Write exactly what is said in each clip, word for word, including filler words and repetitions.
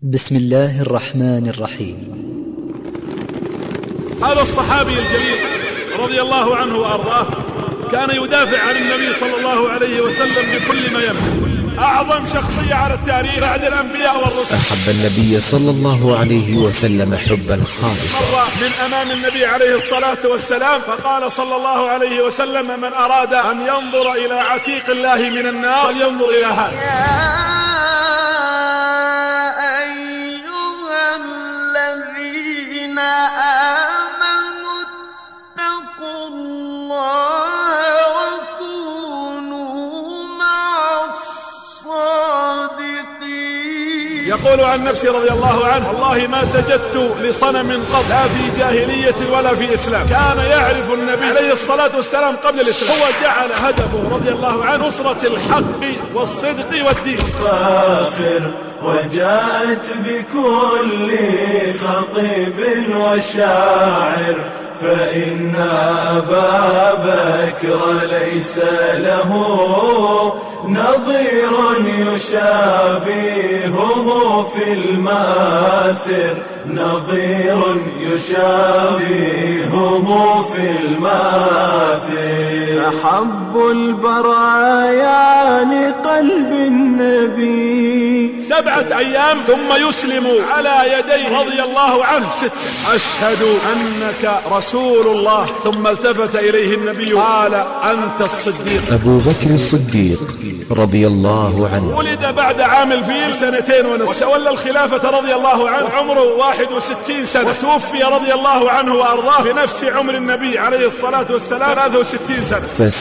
بسم الله الرحمن الرحيم. هذا الصحابي الجليل رضي الله عنه وأرضاه كان يدافع عن النبي صلى الله عليه وسلم بكل ما يملك، أعظم شخصية على التاريخ بعد الأنبياء والرسل. أحب النبي صلى الله عليه وسلم حبا خالصا. مر من أمام النبي عليه الصلاة والسلام فقال صلى الله عليه وسلم: من أراد أن ينظر إلى عتيق الله من النار فلينظر إلى هذا. يقول عن نفسه رضي الله عنه: والله ما سجدت لصنم قط، لا في جاهلية ولا في إسلام. كان يعرف النبي عليه الصلاة والسلام قبل الإسلام. هو جعل هدفه رضي الله عنه نصرة الحق والصدق والدين. فاخر وجاءت بكل خطيب وشاعر، فإن أبا بكر ليس له نظير يشابهه في الماثر، نظير يشابهه في الماثر. أحب البرايا لقلب النبي سبعة أيام ثم يسلم على يديه رضي الله عنه ستة: أشهد أنك رسول الله. ثم التفت إليه النبي قال: أنت الصديق. أبو بكر الصديق رضي الله عنه ولد بعد عام الفيل سنتين ونصف، وتولى الخلافة رضي الله عنه وعمره واحد وستين سنة، وتوفي رضي الله عنه وأرضاه بنفس عمر النبي عليه الصلاة والسلام ثلاثة وستين سنة.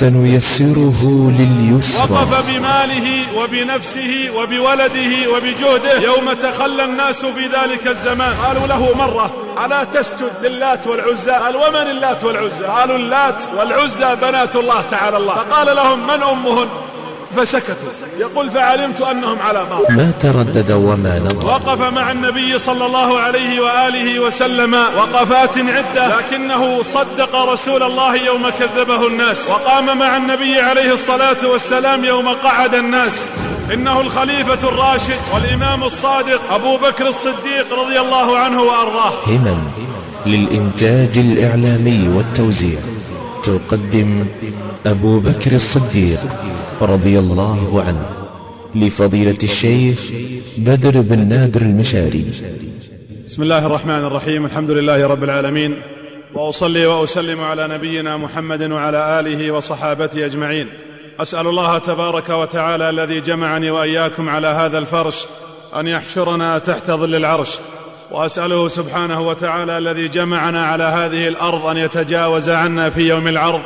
فسنيسره لليسرى. وقف بماله وبنفسه وبولده وبجهده يوم تخلى الناس في ذلك الزمان. قالوا له مرة: ألا تسجد للات والعزى؟ قال: ومن اللات والعزى؟ قالوا: اللات والعزى بنات الله تعالى الله. فقال لهم: من أمهن؟ فسكتوا. يقول: فعلمت أنهم على باطل. ما تردد وما نظر. وقف مع النبي صلى الله عليه وآله وسلم وقفات عدة، لكنه صدق رسول الله يوم كذبه الناس، وقام مع النبي عليه الصلاة والسلام يوم قعد الناس. إنه الخليفة الراشد والإمام الصادق أبو بكر الصديق رضي الله عنه وأرضاه. همم للإنتاج الإعلامي والتوزيع تقدم أبو بكر الصديق رضي الله عنه لفضيلة الشيخ بدر بن نادر المشاري. بسم الله الرحمن الرحيم. الحمد لله رب العالمين، وأصلي وأسلم على نبينا محمد وعلى آله وصحابته أجمعين. أسأل الله تبارك وتعالى الذي جمعني وإياكم على هذا الفرش أن يحشرنا تحت ظل العرش، وأسأله سبحانه وتعالى الذي جمعنا على هذه الأرض أن يتجاوز عنا في يوم العرض،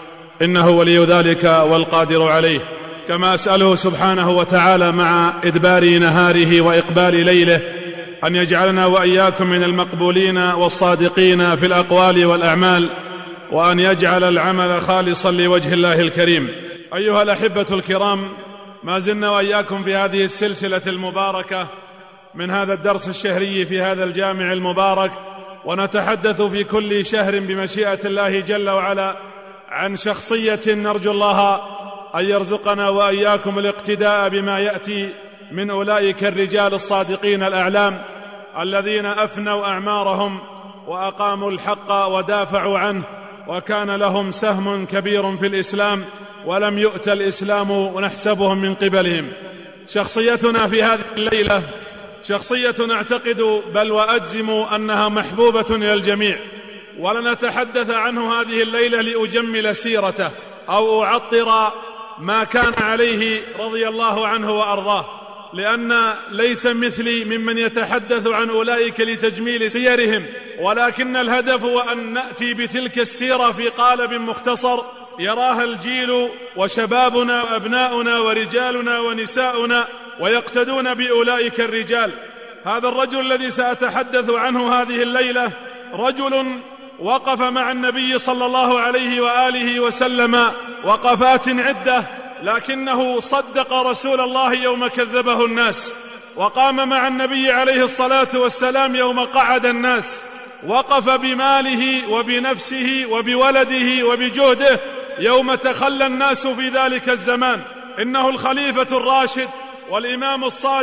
إنه ولي ذلك والقادر عليه. كما أسأله سبحانه وتعالى مع إدبار نهاره وإقبال ليله أن يجعلنا وإياكم من المقبولين والصادقين في الأقوال والأعمال، وأن يجعل العمل خالصا لوجه الله الكريم. أيها الأحبة الكرام، ما زلنا وإياكم في هذه السلسلة المباركة من هذا الدرس الشهري في هذا الجامع المبارك، ونتحدث في كل شهر بمشيئة الله جل وعلا عن شخصية نرجو الله أن يرزقنا وإياكم الاقتداء بما يأتي من أولئك الرجال الصادقين الأعلام الذين أفنوا أعمارهم وأقاموا الحق ودافعوا عنه، وكان لهم سهم كبير في الإسلام ولم يؤت الإسلام ونحسبهم من قبلهم. شخصيتنا في هذه الليلة شخصية نعتقد بل وأجزم أنها محبوبة إلى الجميع، ولنتحدث عنه هذه الليلة لأجمل سيرته أو أعطر ما كان عليه رضي الله عنه وأرضاه، لأن ليس مثلي ممن يتحدث عن أولئك لتجميل سيرهم، ولكن الهدف هو أن نأتي بتلك السيرة في قالب مختصر يراها الجيل وشبابنا وأبناؤنا ورجالنا ونساؤنا ويقتدون بأولئك الرجال. هذا الرجل الذي سأتحدث عنه هذه الليلة رجل وقف مع النبي صلى الله عليه وآله وسلم وقفات عدة، لكنه صدق رسول الله يوم كذبه الناس، وقام مع النبي عليه الصلاة والسلام يوم قعد الناس، وقف بماله وبنفسه وبولده وبجهده يوم تخلى الناس في ذلك الزمان. إنه الخليفة الراشد والإمام الصادق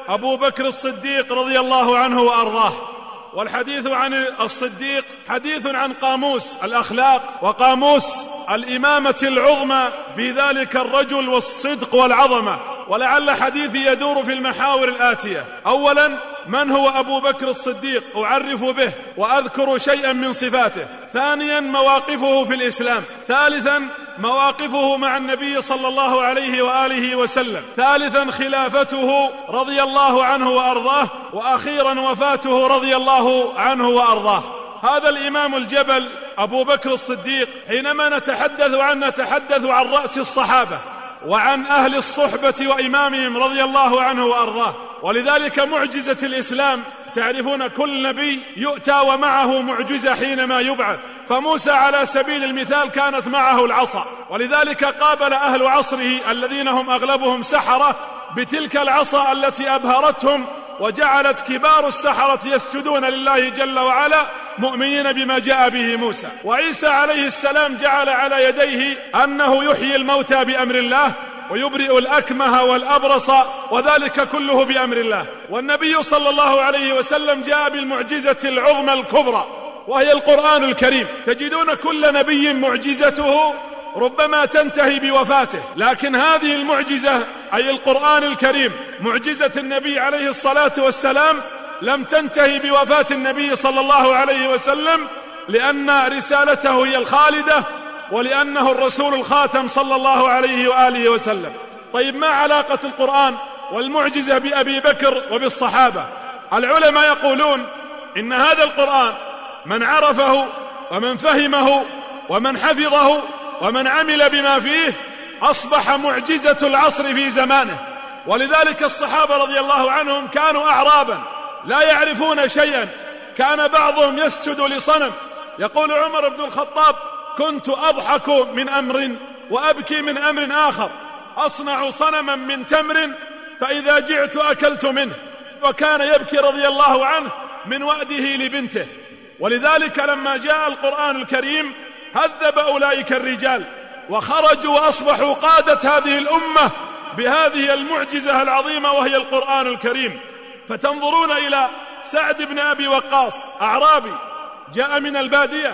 أبو بكر الصديق رضي الله عنه وأرضاه. والحديث عن الصديق حديث عن قاموس الأخلاق وقاموس الإمامة العظمى في ذلك الرجل والصدق والعظمة. ولعل حديثي يدور في المحاور الآتية: أولا، من هو أبو بكر الصديق؟ أعرف به وأذكر شيئا من صفاته. ثانيا، مواقفه في الإسلام. ثالثا، مواقفه مع النبي صلى الله عليه وآله وسلم. ثالثا، خلافته رضي الله عنه وأرضاه. وأخيرا، وفاته رضي الله عنه وأرضاه. هذا الإمام الجبل أبو بكر الصديق حينما نتحدث عنه نتحدث عن رأس الصحابة وعن أهل الصحبة وإمامهم رضي الله عنه وأرضاه. ولذلك معجزة الإسلام، تعرفون كل نبي يؤتى ومعه معجزة حينما يبعث، فموسى على سبيل المثال كانت معه العصا، ولذلك قابل أهل عصره الذين هم أغلبهم سحرة بتلك العصا التي أبهرتهم وجعلت كبار السحرة يسجدون لله جل وعلا مؤمنين بما جاء به موسى. وعيسى عليه السلام جعل على يديه أنه يحيي الموتى بأمر الله ويبرئ الأكمه والأبرص، وذلك كله بأمر الله. والنبي صلى الله عليه وسلم جاء بالمعجزة العظمى الكبرى وهي القرآن الكريم. تجدون كل نبي معجزته ربما تنتهي بوفاته، لكن هذه المعجزة أي القرآن الكريم معجزة النبي عليه الصلاة والسلام لم تنتهي بوفاة النبي صلى الله عليه وسلم، لأن رسالته هي الخالدة ولأنه الرسول الخاتم صلى الله عليه وآله وسلم. طيب، ما علاقة القرآن والمعجزة بأبي بكر وبالصحابة؟ العلماء يقولون إن هذا القرآن من عرفه ومن فهمه ومن حفظه ومن عمل بما فيه أصبح معجزة العصر في زمانه. ولذلك الصحابة رضي الله عنهم كانوا أعرابا لا يعرفون شيئا، كان بعضهم يسجد لصنم. يقول عمر بن الخطاب: كنت أضحك من أمر وأبكي من أمر آخر، أصنع صنما من تمر فإذا جعت أكلت منه. وكان يبكي رضي الله عنه من وأده لبنته. ولذلك لما جاء القرآن الكريم هذب أولئك الرجال وخرجوا وأصبحوا قادة هذه الأمة بهذه المعجزة العظيمة وهي القرآن الكريم. فتنظرون إلى سعد بن أبي وقاص، أعرابي جاء من البادية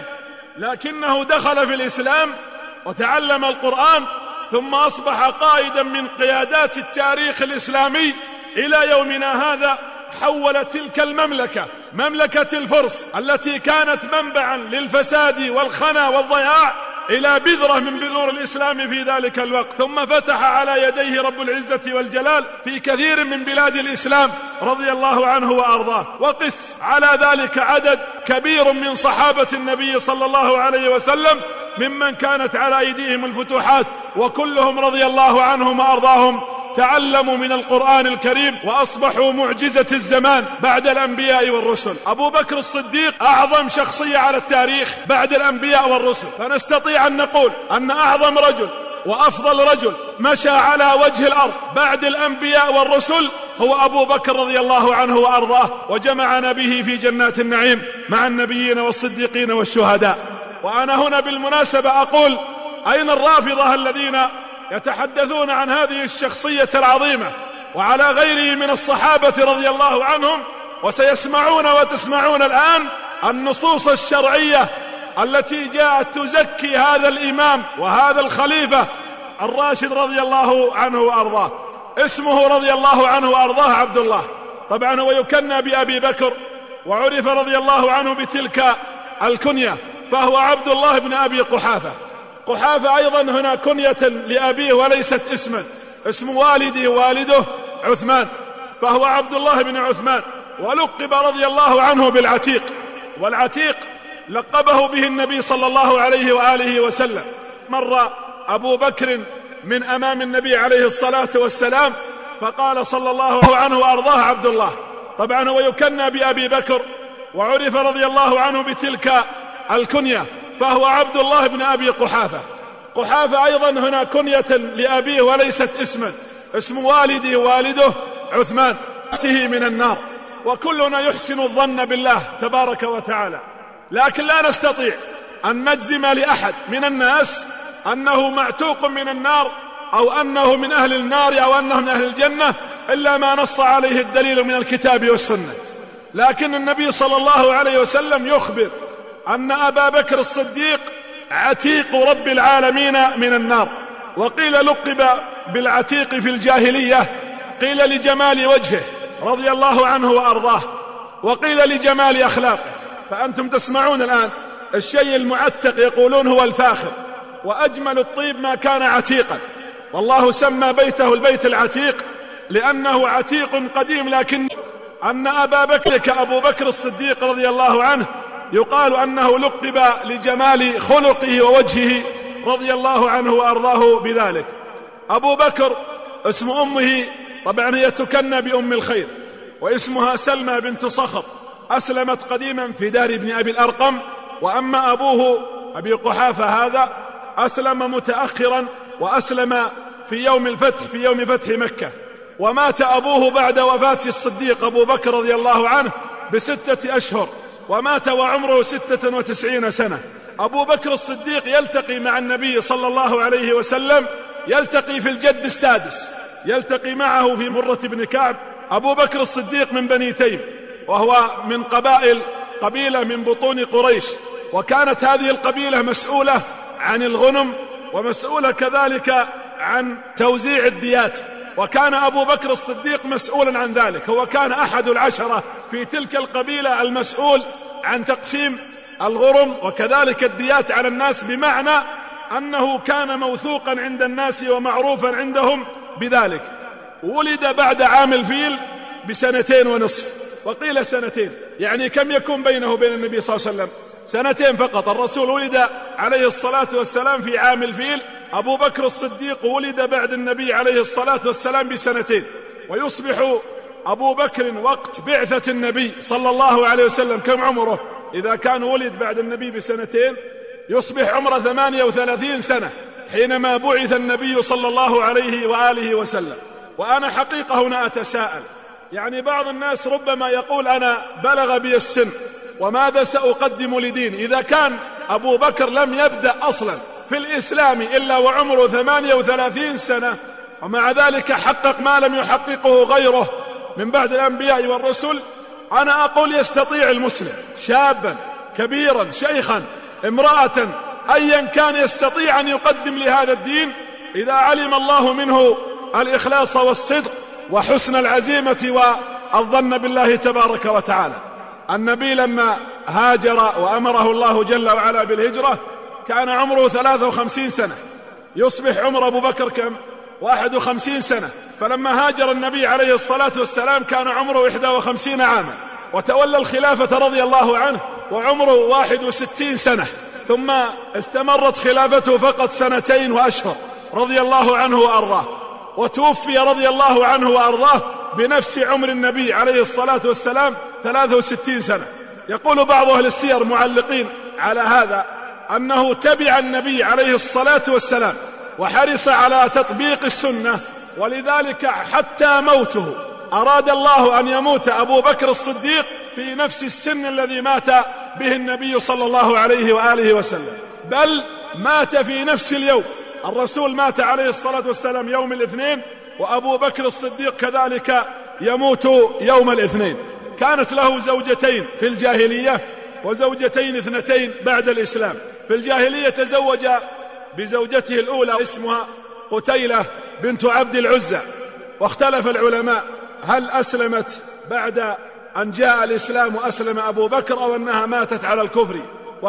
لكنه دخل في الإسلام وتعلم القرآن، ثم أصبح قائدا من قيادات التاريخ الإسلامي إلى يومنا هذا. حول تلك المملكة، مملكة الفرس التي كانت منبعا للفساد والخنا والضياع، إلى بذرة من بذور الإسلام في ذلك الوقت. ثم فتح على يديه رب العزة والجلال في كثير من بلاد الإسلام رضي الله عنه وأرضاه. وقس على ذلك عدد كبير من صحابة النبي صلى الله عليه وسلم ممن كانت على أيديهم الفتوحات، وكلهم رضي الله عنهم وأرضاهم تعلموا من القرآن الكريم وأصبحوا معجزة الزمان بعد الأنبياء والرسل. أبو بكر الصديق أعظم شخصية على التاريخ بعد الأنبياء والرسل، فنستطيع أن نقول أن أعظم رجل وأفضل رجل مشى على وجه الأرض بعد الأنبياء والرسل هو أبو بكر رضي الله عنه وأرضاه، وجمعنا به في جنات النعيم مع النبيين والصديقين والشهداء. وأنا هنا بالمناسبة أقول: أين الرافضة الذين يتحدثون عن هذه الشخصية العظيمة وعلى غيره من الصحابة رضي الله عنهم، وسيسمعون وتسمعون الآن النصوص الشرعية التي جاءت تزكي هذا الإمام وهذا الخليفة الراشد رضي الله عنه وأرضاه. اسمه رضي الله عنه وأرضاه عبد الله، طبعا هو يكنى بأبي بكر وعرف رضي الله عنه بتلك الكنية، فهو عبد الله بن أبي قحافة. قحافة أيضا هنا كنية لأبيه وليست اسما، اسم والده والده عثمان، فهو عبد الله بن عثمان، ولقب رضي الله عنه بالعتيق. والعتيق لقبه به النبي صلى الله عليه وآله وسلم. مر أبو بكر من أمام النبي عليه الصلاة والسلام فقال صلى الله عنه وأرضاه عبد الله، طبعا هو يكنى بأبي بكر وعرف رضي الله عنه بتلك الكنية، فهو عبد الله بن أبي قحافة. قحافة أيضا هنا كنية لأبيه وليست اسما، اسم والده والده عثمان من النار. وكلنا يحسن الظن بالله تبارك وتعالى، لكن لا نستطيع أن نجزم لأحد من الناس أنه معتوق من النار أو أنه من أهل النار أو أنه من أهل الجنة إلا ما نص عليه الدليل من الكتاب والسنة. لكن النبي صلى الله عليه وسلم يخبر أن أبا بكر الصديق عتيق رب العالمين من النار. وقيل لقب بالعتيق في الجاهلية، قيل لجمال وجهه رضي الله عنه وأرضاه، وقيل لجمال أخلاقه. فأنتم تسمعون الآن الشيء المعتق يقولون هو الفاخر، وأجمل الطيب ما كان عتيقا. والله سمى بيته البيت العتيق لأنه عتيق قديم. لكن أن أبا بكر كأبو بكر الصديق رضي الله عنه يقال أنه لقب لجمال خلقه ووجهه رضي الله عنه وأرضاه بذلك. أبو بكر اسم أمه طبعا هي تكنى بأم الخير، واسمها سلمى بنت صخر، أسلمت قديما في دار ابن أبي الأرقم. وأما أبوه أبي قحافة هذا أسلم متأخرا، وأسلم في يوم الفتح في يوم فتح مكة. ومات أبوه بعد وفاة الصديق أبو بكر رضي الله عنه بستة أشهر، ومات وعمره ستة وتسعين سنة. أبو بكر الصديق يلتقي مع النبي صلى الله عليه وسلم، يلتقي في الجد السادس، يلتقي معه في مرة بن كعب. أبو بكر الصديق من بني تيم، وهو من قبائل قبيلة من بطون قريش، وكانت هذه القبيلة مسؤولة عن الغنم، ومسؤولة كذلك عن توزيع الديات. وكان أبو بكر الصديق مسؤولا عن ذلك، هو كان أحد العشرة في تلك القبيلة المسؤول عن تقسيم الغرم وكذلك الديات على الناس، بمعنى أنه كان موثوقا عند الناس ومعروفا عندهم بذلك. ولد بعد عام الفيل بسنتين ونصف، وقيل سنتين، يعني كم يكون بينه وبين النبي صلى الله عليه وسلم؟ سنتين فقط. الرسول ولد عليه الصلاة والسلام في عام الفيل، أبو بكر الصديق ولد بعد النبي عليه الصلاة والسلام بسنتين. ويصبح أبو بكر وقت بعثة النبي صلى الله عليه وسلم كم عمره؟ إذا كان ولد بعد النبي بسنتين يصبح عمره ثمانية وثلاثين سنة حينما بعث النبي صلى الله عليه وآله وسلم. وأنا حقيقة هنا أتساءل، يعني بعض الناس ربما يقول أنا بلغ بي السن وماذا سأقدم لدين؟ إذا كان أبو بكر لم يبدأ أصلا في الإسلام إلا وعمره ثمانية وثلاثين سنة، ومع ذلك حقق ما لم يحققه غيره من بعد الأنبياء والرسل، أنا أقول يستطيع المسلم شابا كبيرا شيخا امرأة أيا كان يستطيع أن يقدم لهذا الدين إذا علم الله منه الإخلاص والصدق وحسن العزيمة والظن بالله تبارك وتعالى. النبي لما هاجر وأمره الله جل وعلا بالهجرة كان عمره ثلاثة وخمسين سنة، يصبح عمر أبو بكر كم؟ واحد وخمسين سنة. فلما هاجر النبي عليه الصلاة والسلام كان عمره إحدى وخمسين عاما، وتولى الخلافة رضي الله عنه وعمره واحد وستين سنة، ثم استمرت خلافته فقط سنتين وأشهر رضي الله عنه وأرضاه، وتوفي رضي الله عنه وأرضاه بنفس عمر النبي عليه الصلاة والسلام ثلاثة وستين سنة. يقول بعض أهل السير معلقين على هذا أنه تبع النبي عليه الصلاة والسلام وحرص على تطبيق السنة، ولذلك حتى موته أراد الله أن يموت أبو بكر الصديق في نفس السن الذي مات به النبي صلى الله عليه وآله وسلم، بل مات في نفس اليوم. الرسول مات عليه الصلاة والسلام يوم الاثنين، وأبو بكر الصديق كذلك يموت يوم الاثنين. كانت له زوجتين في الجاهلية وزوجتين اثنتين بعد الإسلام. في الجاهلية تزوج بزوجته الأولى اسمها قتيلة بنت عبد العزى، واختلف العلماء هل أسلمت بعد أن جاء الإسلام وأسلم أبو بكر أو أنها ماتت على الكفر،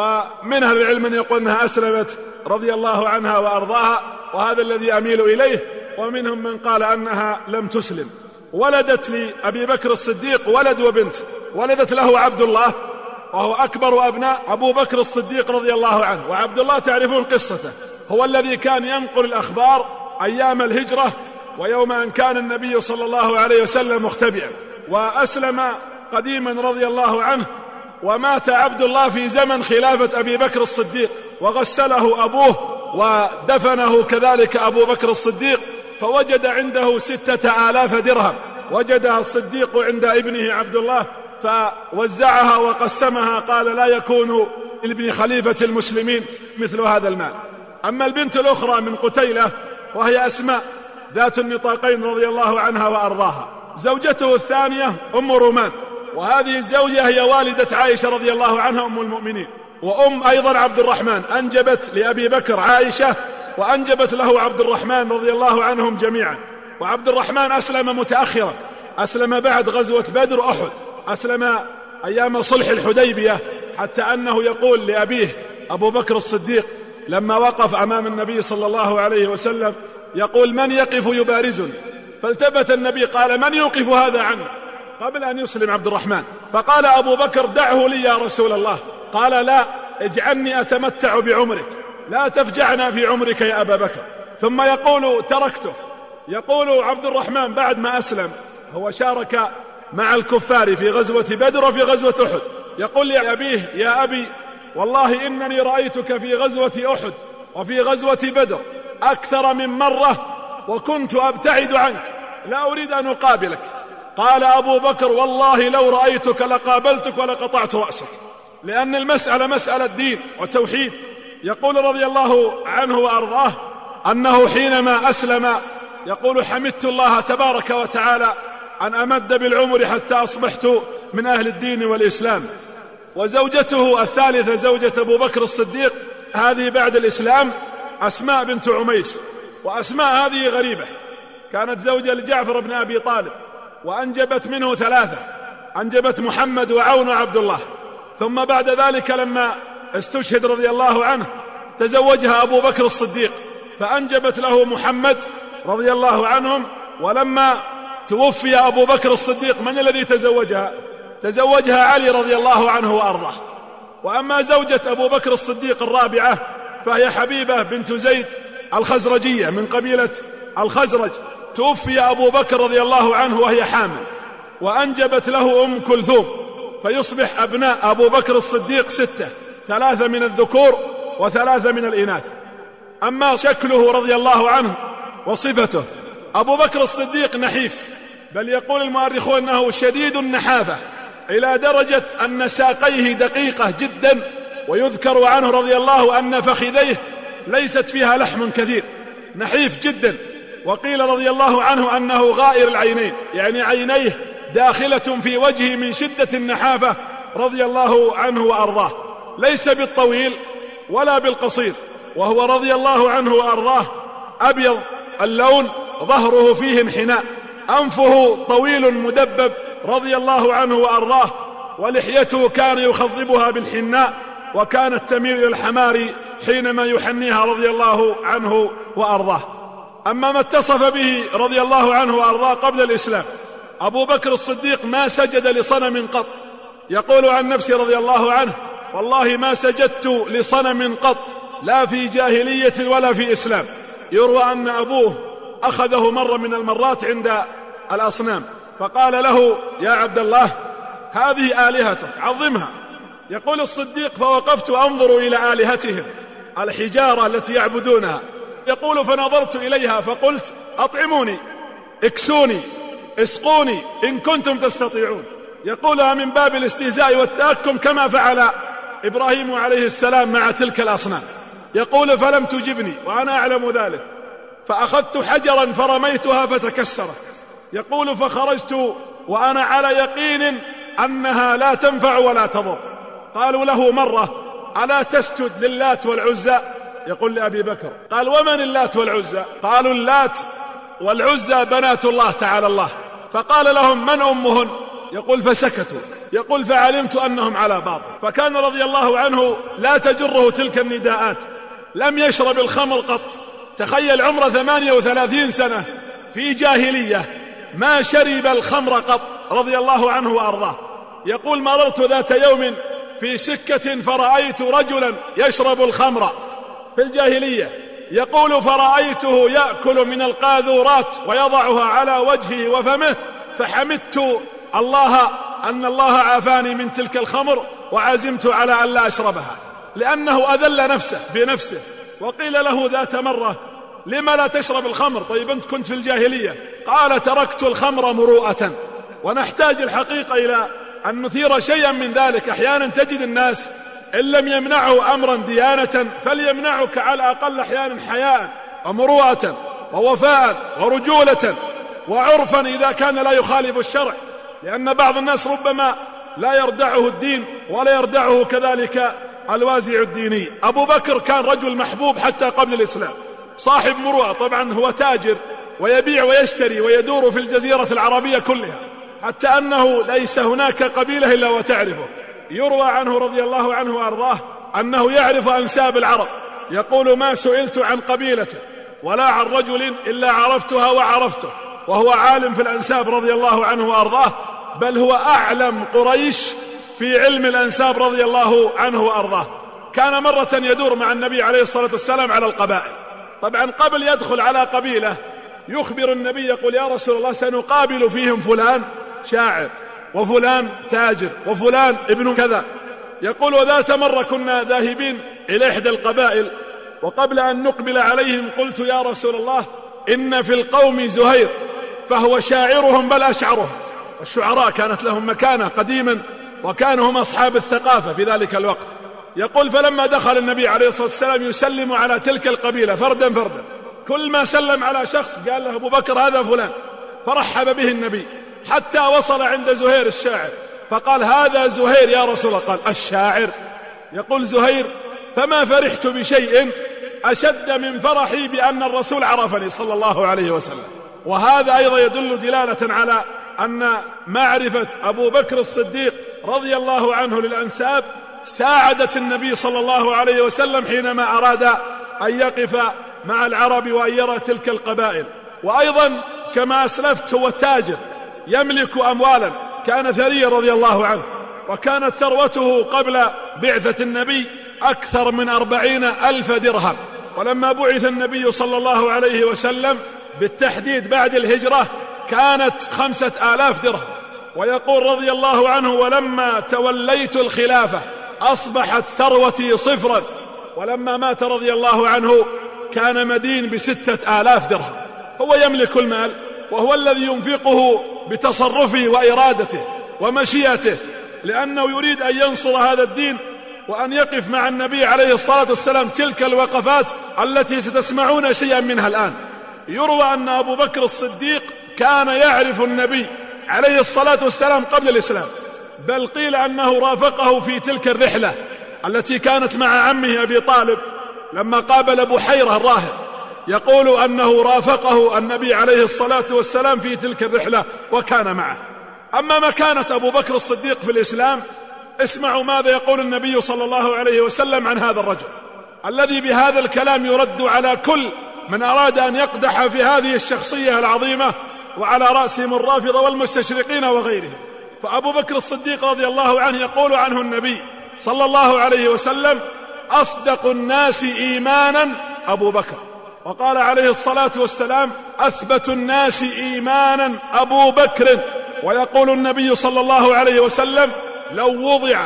ومن أهل العلم من يقول أنها أسلمت رضي الله عنها وأرضاها، وهذا الذي أميل إليه، ومنهم من قال أنها لم تسلم. ولدت لأبي بكر الصديق ولد وبنت، ولدت له عبد الله وهو أكبر أبناء أبو بكر الصديق رضي الله عنه. وعبد الله تعرفون قصته، هو الذي كان ينقل الأخبار أيام الهجرة ويوم أن كان النبي صلى الله عليه وسلم مختبئا، وأسلم قديما رضي الله عنه. ومات عبد الله في زمن خلافة أبي بكر الصديق، وغسله أبوه ودفنه كذلك أبو بكر الصديق، فوجد عنده ستة آلاف درهم وجدها الصديق عند ابنه عبد الله، فوزعها وقسمها، قال لا يكون لابن خليفة المسلمين مثل هذا المال. أما البنت الأخرى من قتيلة وهي أسماء ذات النطاقين رضي الله عنها وأرضاها. زوجته الثانية أم رومان، وهذه الزوجة هي والدة عائشة رضي الله عنها أم المؤمنين، وأم أيضا عبد الرحمن، أنجبت لأبي بكر عائشة وأنجبت له عبد الرحمن رضي الله عنهم جميعا. وعبد الرحمن أسلم متأخرا، أسلم بعد غزوة بدر أحد، أسلم أيام صلح الحديبية، حتى أنه يقول لأبيه أبو بكر الصديق لما وقف أمام النبي صلى الله عليه وسلم يقول: من يقف يبارزني؟ فالتفت النبي قال: من يوقف هذا عنه؟ قبل أن يسلم عبد الرحمن، فقال أبو بكر: دعه لي يا رسول الله. قال: لا، اجعلني أتمتع بعمرك، لا تفجعنا في عمرك يا أبا بكر. ثم يقول: تركته. يقول عبد الرحمن بعد ما أسلم، هو شارك مع الكفار في غزوة بدر وفي غزوة أحد، يقول لأبيه: يا أبي، والله إنني رأيتك في غزوة أحد وفي غزوة بدر أكثر من مرة، وكنت أبتعد عنك، لا أريد أن أقابلك. قال أبو بكر: والله لو رأيتك لقابلتك ولقطعت رأسك، لأن المسألة مسألة دين وتوحيد. يقول رضي الله عنه وأرضاه أنه حينما أسلم يقول: حمدت الله تبارك وتعالى أن أمد بالعمر حتى أصبحت من أهل الدين والإسلام. وزوجته الثالثة زوجة أبو بكر الصديق، هذه بعد الإسلام، أسماء بنت عميس. وأسماء هذه غريبة، كانت زوجة لجعفر بن أبي طالب، وأنجبت منه ثلاثة، أنجبت محمد وعون وعبد الله. ثم بعد ذلك لما استشهد رضي الله عنه تزوجها أبو بكر الصديق، فأنجبت له محمد رضي الله عنهم. ولما توفي أبو بكر الصديق، من الذي تزوجها؟ تزوجها علي رضي الله عنه وأرضاه. وأما زوجة أبو بكر الصديق الرابعة فهي حبيبة بنت زيد الخزرجية من قبيلة الخزرج. توفي أبو بكر رضي الله عنه وهي حامل، وأنجبت له أم كلثوم، فيصبح أبناء أبو بكر الصديق ستة، ثلاثة من الذكور وثلاثة من الإناث. أما شكله رضي الله عنه وصفته، أبو بكر الصديق نحيف، بل يقول المؤرخون أنه شديد النحافة إلى درجة أن ساقيه دقيقة جدا، ويذكر عنه رضي الله أن فخذيه ليست فيها لحم كثير، نحيف جدا. وقيل رضي الله عنه أنه غائر العينين، يعني عينيه داخلة في وجهه من شدة النحافة رضي الله عنه وأرضاه. ليس بالطويل ولا بالقصير، وهو رضي الله عنه وأرضاه أبيض اللون، ظهره فيه انحناء، أنفه طويل مدبب رضي الله عنه وأرضاه، ولحيته كان يخضبها بالحناء، وكانت تميل إلى الحمار حينما يحنيها رضي الله عنه وأرضاه. أما ما اتصف به رضي الله عنه وأرضاه قبل الإسلام، أبو بكر الصديق ما سجد لصنم قط. يقول عن نفسه رضي الله عنه: والله ما سجدت لصنم قط، لا في جاهلية ولا في إسلام. يروى أن أبوه أخذه مرة من المرات عند الأصنام، فقال له: يا عبد الله، هذه آلهتك، عظمها. يقول الصديق: فوقفت أنظر إلى آلهتهم، الحجارة التي يعبدونها. يقول: فنظرت إليها فقلت: أطعموني، اكسوني، اسقوني إن كنتم تستطيعون. يقولها من باب الاستهزاء والتأكم، كما فعل إبراهيم عليه السلام مع تلك الأصنام. يقول: فلم تجبني وأنا أعلم ذلك، فأخذت حجرا فرميتها فتكسرت. يقول: فخرجت وأنا على يقين أنها لا تنفع ولا تضر. قالوا له مرة: ألا تسجد للات والعزى؟ يقول لأبي بكر: قال: ومن اللات والعزى؟ قالوا: اللات والعزى بنات الله تعالى الله. فقال لهم: من أمهن؟ يقول: فسكتوا. يقول: فعلمت أنهم على باطل. فكان رضي الله عنه لا تجره تلك النداءات، لم يشرب الخمر قط. تخيل عمره ثمانية وثلاثين سنة في جاهلية، ما شرب الخمر قط رضي الله عنه وأرضاه. يقول: مررت ذات يوم في سكة فرأيت رجلا يشرب الخمر في الجاهلية. يقول: فرأيته يأكل من القاذورات ويضعها على وجهه وفمه، فحمدت الله أن الله عافاني من تلك الخمر، وعزمت على أن لا أشربها، لأنه أذل نفسه بنفسه. وقيل له ذات مرة: لما لا تشرب الخمر؟ طيب أنت كنت في الجاهلية. قال: تركت الخمر مروءة. ونحتاج الحقيقة إلى أن نثير شيئا من ذلك. أحيانا تجد الناس إن لم يمنعوا أمرا ديانة فليمنعك على الأقل أحيانا حياء ومروءة. ووفاء ورجولة وعرفا إذا كان لا يخالف الشرع، لأن بعض الناس ربما لا يردعه الدين ولا يردعه كذلك الوازع الديني. أبو بكر كان رجل محبوب حتى قبل الإسلام، صاحب مروءة، طبعا هو تاجر ويبيع ويشتري ويدور في الجزيرة العربية كلها، حتى أنه ليس هناك قبيلة إلا وتعرفه. يروى عنه رضي الله عنه وأرضاه أنه يعرف أنساب العرب، يقول: ما سئلت عن قبيلة ولا عن رجل إلا عرفتها وعرفته، وهو عالم في الأنساب رضي الله عنه وأرضاه، بل هو أعلم قريش في علم الأنساب رضي الله عنه وأرضاه. كان مرة يدور مع النبي عليه الصلاة والسلام على القبائل، طبعا قبل يدخل على قبيلة يخبر النبي يقول: يا رسول الله سنقابل فيهم فلان شاعر وفلان تاجر وفلان ابن كذا. يقول: وذات مرة كنا ذاهبين إلى إحدى القبائل، وقبل أن نقبل عليهم قلت: يا رسول الله إن في القوم زهير فهو شاعرهم بل أشعرهم. والشعراء كانت لهم مكانة قديما، وكانوا هم أصحاب الثقافة في ذلك الوقت. يقول: فلما دخل النبي عليه الصلاة والسلام يسلم على تلك القبيلة فردا فردا، كل ما سلم على شخص قال له أبو بكر هذا فلان، فرحب به النبي حتى وصل عند زهير الشاعر، فقال: هذا زهير يا رسول الله. قال: الشاعر؟ يقول زهير: فما فرحت بشيء أشد من فرحي بأن الرسول عرفني صلى الله عليه وسلم. وهذا أيضا يدل دلالة على أن معرفة أبو بكر الصديق رضي الله عنه للأنساب ساعدت النبي صلى الله عليه وسلم حينما أراد أن يقف مع العرب وأن يرى تلك القبائل. وأيضا كما أسلفت هو تاجر يملك أموالا، كان ثريا رضي الله عنه، وكانت ثروته قبل بعثة النبي أكثر من أربعين ألف درهم، ولما بعث النبي صلى الله عليه وسلم بالتحديد بعد الهجرة كانت خمسة آلاف درهم. ويقول رضي الله عنه: ولما توليت الخلافة أصبحت ثروتي صفرا، ولما مات رضي الله عنه كان مدين بستة آلاف درهم. هو يملك المال، وهو الذي ينفقه بتصرفه وإرادته ومشيئته، لأنه يريد أن ينصر هذا الدين وأن يقف مع النبي عليه الصلاة والسلام تلك الوقفات التي ستسمعون شيئا منها الآن. يروى أن أبو بكر الصديق كان يعرف النبي عليه الصلاة والسلام قبل الإسلام، بل قيل أنه رافقه في تلك الرحلة التي كانت مع عمه أبي طالب لما قابل بحيرة الراهب. يقول أنه رافقه النبي عليه الصلاة والسلام في تلك الرحلة وكان معه. أما مكانة أبو بكر الصديق في الإسلام، اسمعوا ماذا يقول النبي صلى الله عليه وسلم عن هذا الرجل الذي بهذا الكلام يرد على كل من أراد أن يقدح في هذه الشخصية العظيمة، وعلى رأسهم الرافضة والمستشرقين وغيرهم. فأبو بكر الصديق رضي الله عنه يقول عنه النبي صلى الله عليه وسلم: أصدق الناس إيمانا أبو بكر. وقال عليه الصلاة والسلام: أثبت الناس إيمانا أبو بكر. ويقول النبي صلى الله عليه وسلم: لو وضع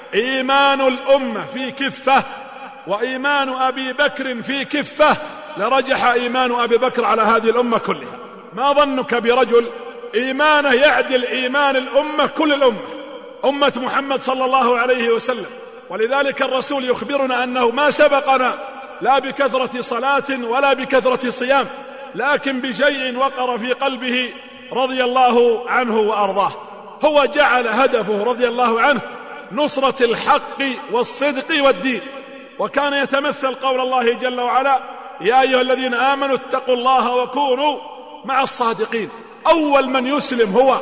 إيمان الأمة في كفة وإيمان أبي بكر في كفة لرجح إيمان أبي بكر على هذه الأمة كلها. ما ظنك برجل إيمانه يعدل إيمان الأمة كل الأمة، أمة محمد صلى الله عليه وسلم. ولذلك الرسول يخبرنا أنه ما سبقنا لا بكثرة صلاة ولا بكثرة صيام، لكن بشيء وقر في قلبه رضي الله عنه وأرضاه. هو جعل هدفه رضي الله عنه نصرة الحق والصدق والدين، وكان يتمثل قول الله جل وعلا: يا أيها الذين آمنوا اتقوا الله وكونوا مع الصادقين. أول من يسلم هو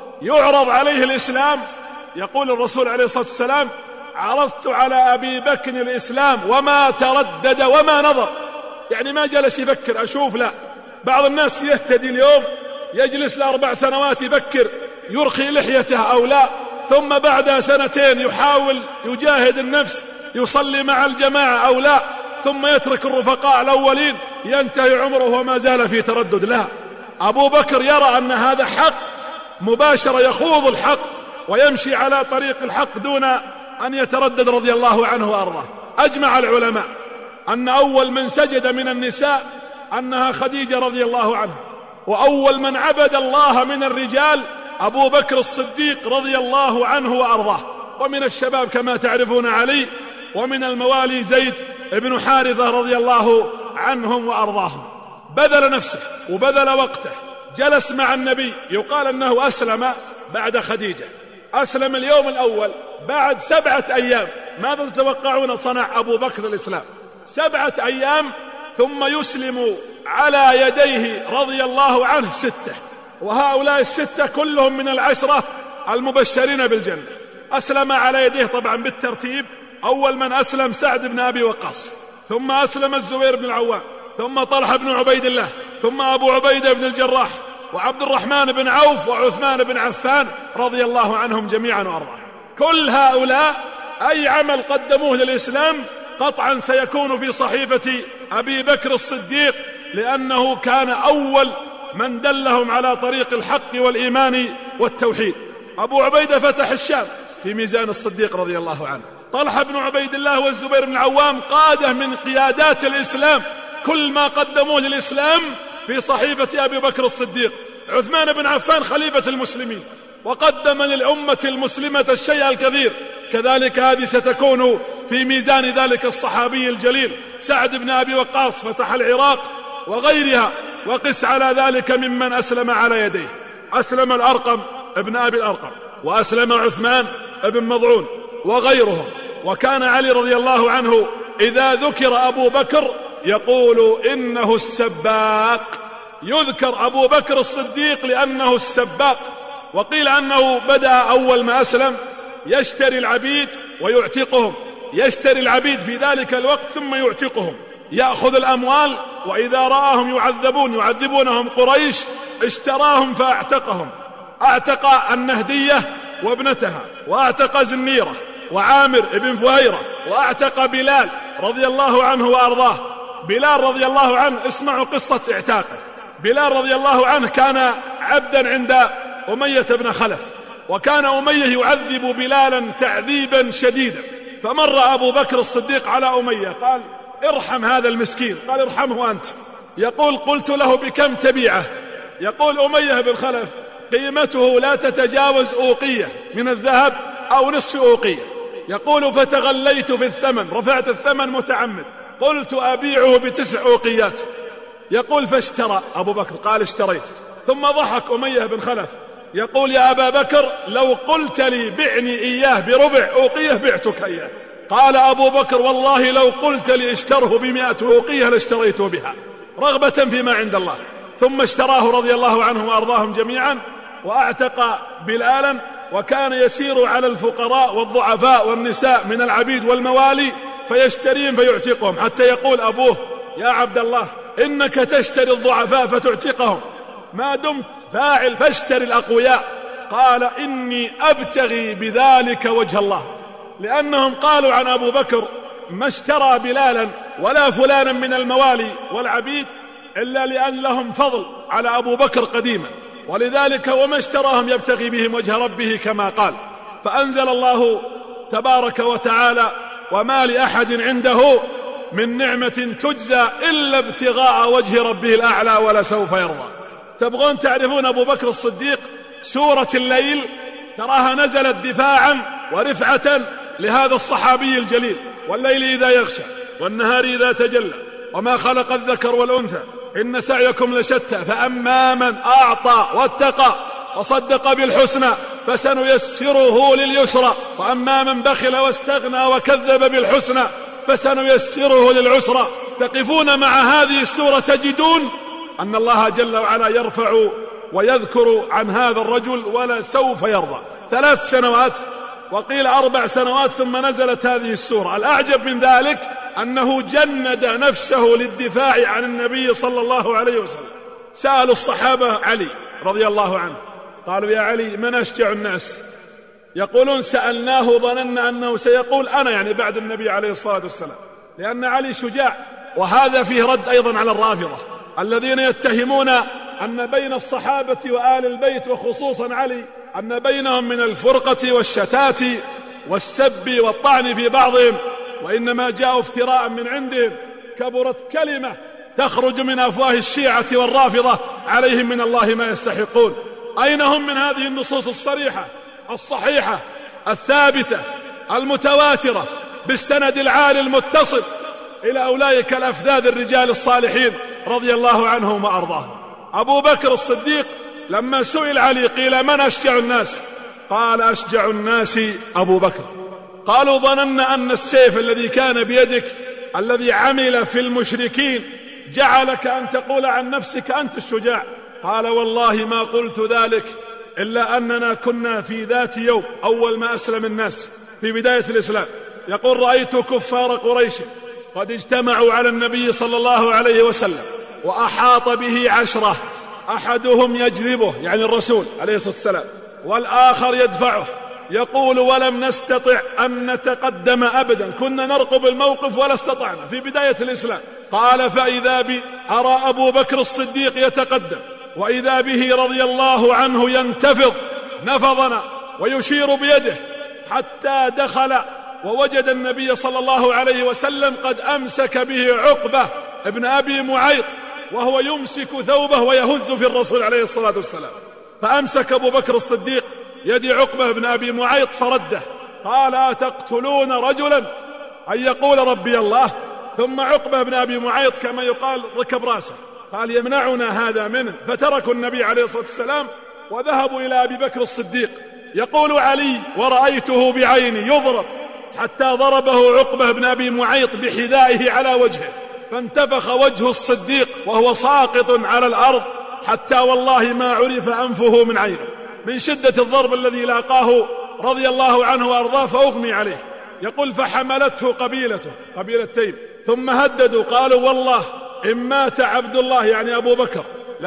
يعرض عليه الإسلام، يقول الرسول عليه الصلاة والسلام: عرضت على أبي بكر الإسلام وما تردد وما نظر. يعني ما جلس يفكر أشوف، لا. بعض الناس يهتدي اليوم يجلس لأربع سنوات يفكر يرخي لحيته أو لا، ثم بعد سنتين يحاول يجاهد النفس يصلي مع الجماعة أو لا، ثم يترك الرفقاء الأولين ينتهي عمره وما زال في تردد. لا، أبو بكر يرى أن هذا حق مباشرة، يخوض الحق ويمشي على طريق الحق دون أن يتردد رضي الله عنه وأرضاه. أجمع العلماء أن أول من سجد من النساء أنها خديجة رضي الله عنها، وأول من عبد الله من الرجال أبو بكر الصديق رضي الله عنه وأرضاه. ومن الشباب كما تعرفون علي، ومن الموالي زيد بن حارثة رضي الله عنهم وأرضاهم. بذل نفسه وبذل وقته، جلس مع النبي، يقال أنه أسلم بعد خديجة، أسلم اليوم الأول بعد سبعة أيام. ماذا تتوقعون صنع أبو بكر الإسلام؟ سبعة أيام ثم يسلم على يديه رضي الله عنه ستة، وهؤلاء الستة كلهم من العشرة المبشرين بالجنة. أسلم على يديه طبعا بالترتيب، أول من أسلم سعد بن أبي وقاص، ثم أسلم الزبير بن العوام، ثم طلحة بن عبيد الله، ثم أبو عبيدة بن الجراح، وعبد الرحمن بن عوف، وعثمان بن عفان رضي الله عنهم جميعا وأرضاهم. كل هؤلاء أي عمل قدموه للإسلام قطعا سيكون في صحيفة أبي بكر الصديق، لأنه كان أول من دلهم على طريق الحق والإيمان والتوحيد. أبو عبيدة فتح الشام في ميزان الصديق رضي الله عنه. طلحة بن عبيد الله والزبير بن العوام قادة من قيادات الإسلام، كل ما قدموه للإسلام في صحيفة أبي بكر الصديق. عثمان بن عفان خليفة المسلمين وقدم للأمة المسلمة الشيء الكثير، كذلك هذه ستكون في ميزان ذلك الصحابي الجليل. سعد بن أبي وقاص فتح العراق وغيرها، وقس على ذلك ممن أسلم على يديه. أسلم الأرقم ابن أبي الأرقم، وأسلم عثمان ابن مضعون وغيرهم. وكان علي رضي الله عنه إذا ذكر أبو بكر يقول إنه السباق، يذكر أبو بكر الصديق لأنه السباق. وقيل أنه بدأ أول ما أسلم يشتري العبيد ويعتقهم، يشتري العبيد في ذلك الوقت ثم يعتقهم، يأخذ الأموال، وإذا رآهم يعذبون يعذبونهم قريش اشتراهم فاعتقهم. اعتق النهدية وابنتها، واعتق زنيرة وعامر ابن فهيرة، واعتق بلال رضي الله عنه وأرضاه. بلال رضي الله عنه، اسمعوا قصة اعتاقه. بلال رضي الله عنه كان عبدا عند أمية بن خلف، وكان أمية يعذب بلالا تعذيبا شديدا، فمر أبو بكر الصديق على أمية قال ارحم هذا المسكين، قال ارحمه أنت. يقول قلت له بكم تبيعه؟ يقول أمية بن خلف قيمته لا تتجاوز أوقية من الذهب أو نصف أوقية. يقول فتغليت في الثمن، رفعت الثمن متعمد، قلت أبيعه بتسع أوقيات. يقول فاشترى أبو بكر، قال اشتريت. ثم ضحك أمية بن خلف يقول يا أبا بكر لو قلت لي بعني إياه بربع أوقية بعتك إياه. قال أبو بكر والله لو قلت لي اشتره بمئة أوقية لاشتريته بها رغبة فيما عند الله. ثم اشتراه رضي الله عنه وأرضاهم جميعا، وأعتق بلالا، وكان يسير على الفقراء والضعفاء والنساء من العبيد والموالي فيشتريهم فيعتقهم، حتى يقول أبوه يا عبد الله إنك تشتري الضعفاء فتعتقهم، ما دمت فاعل فاشتري الأقوياء. قال إني أبتغي بذلك وجه الله، لأنهم قالوا عن أبو بكر ما اشترى بلالا ولا فلانا من الموالي والعبيد إلا لأن لهم فضل على أبو بكر قديما، ولذلك وما اشتراهم يبتغي بهم وجه ربه كما قال. فأنزل الله تبارك وتعالى وما لأحد عنده من نعمة تجزى إلا ابتغاء وجه ربه الأعلى ولسوف يرضى. تبغون تعرفون أبو بكر الصديق؟ سورة الليل تراها نزلت دفاعا ورفعة لهذا الصحابي الجليل. والليل إذا يغشى والنهار إذا تجلى وما خلق الذكر والأنثى إن سعيكم لشتى، فأما من أعطى واتقى وصدق بالحسنى فسنيسره لليسرى، وأما من بخل واستغنى وكذب بالحسنى فسنيسره للعسرى. تقفون مع هذه السورة تجدون أن الله جل وعلا يرفع ويذكر عن هذا الرجل ولا سوف يرضى. ثلاث سنوات وقيل أربع سنوات ثم نزلت هذه السورة. الأعجب من ذلك أنه جند نفسه للدفاع عن النبي صلى الله عليه وسلم. سألوا الصحابة علي رضي الله عنه قالوا يا علي من أشجع الناس؟ يقولون سألناه ظننا أنه سيقول أنا، يعني بعد النبي عليه الصلاة والسلام، لأن علي شجاع. وهذا فيه رد أيضا على الرافضة الذين يتهمون أن بين الصحابة وآل البيت وخصوصا علي أن بينهم من الفرقة والشتات والسب والطعن في بعضهم، وإنما جاءوا افتراء من عندهم. كبرت كلمة تخرج من أفواه الشيعة والرافضة عليهم من الله ما يستحقون. أين هم من هذه النصوص الصريحة الصحيحة الثابتة المتواترة بالسند العالي المتصل إلى أولئك الأفذاذ الرجال الصالحين رضي الله عنهم وأرضاهم. أبو بكر الصديق لما سئل علي قيل من أشجع الناس؟ قال أشجع الناس أبو بكر. قالوا ظننا أن السيف الذي كان بيدك الذي عمل في المشركين جعلك أن تقول عن نفسك أنت الشجاع. قال والله ما قلت ذلك إلا أننا كنا في ذات يوم أول ما أسلم الناس في بداية الإسلام، يقول رأيت كفار قريش قد اجتمعوا على النبي صلى الله عليه وسلم وأحاط به عشرة، أحدهم يجذبه يعني الرسول عليه الصلاة والسلام والآخر يدفعه، يقول ولم نستطع أن نتقدم أبدا، كنا نرقب الموقف ولا استطعنا في بداية الإسلام. قال فإذا بي أرى أبو بكر الصديق يتقدم وإذا به رضي الله عنه ينتفض نفضنا ويشير بيده حتى دخل ووجد النبي صلى الله عليه وسلم قد أمسك به عقبة ابن أبي معيط وهو يمسك ثوبه ويهز في الرسول عليه الصلاة والسلام، فأمسك أبو بكر الصديق يدي عقبة ابن أبي معيط فرده. قال أتقتلون رجلا أن يقول ربي الله؟ ثم عقبة ابن أبي معيط كما يقال ركب راسه، قال يمنعنا هذا منه، فتركوا النبي عليه الصلاة والسلام وذهبوا إلى أبي بكر الصديق. يقول علي ورأيته بعيني يضرب حتى ضربه عقبة بن أبي معيط بحذائه على وجهه فانتفخ وجه الصديق وهو ساقط على الأرض حتى والله ما عرف أنفه من عينه من شدة الضرب الذي لاقاه رضي الله عنه وأرضاه فأغمي عليه. يقول فحملته قبيلته قبيلة تيم ثم هددوا قالوا والله إن مات عبد الله يعني أبو بكر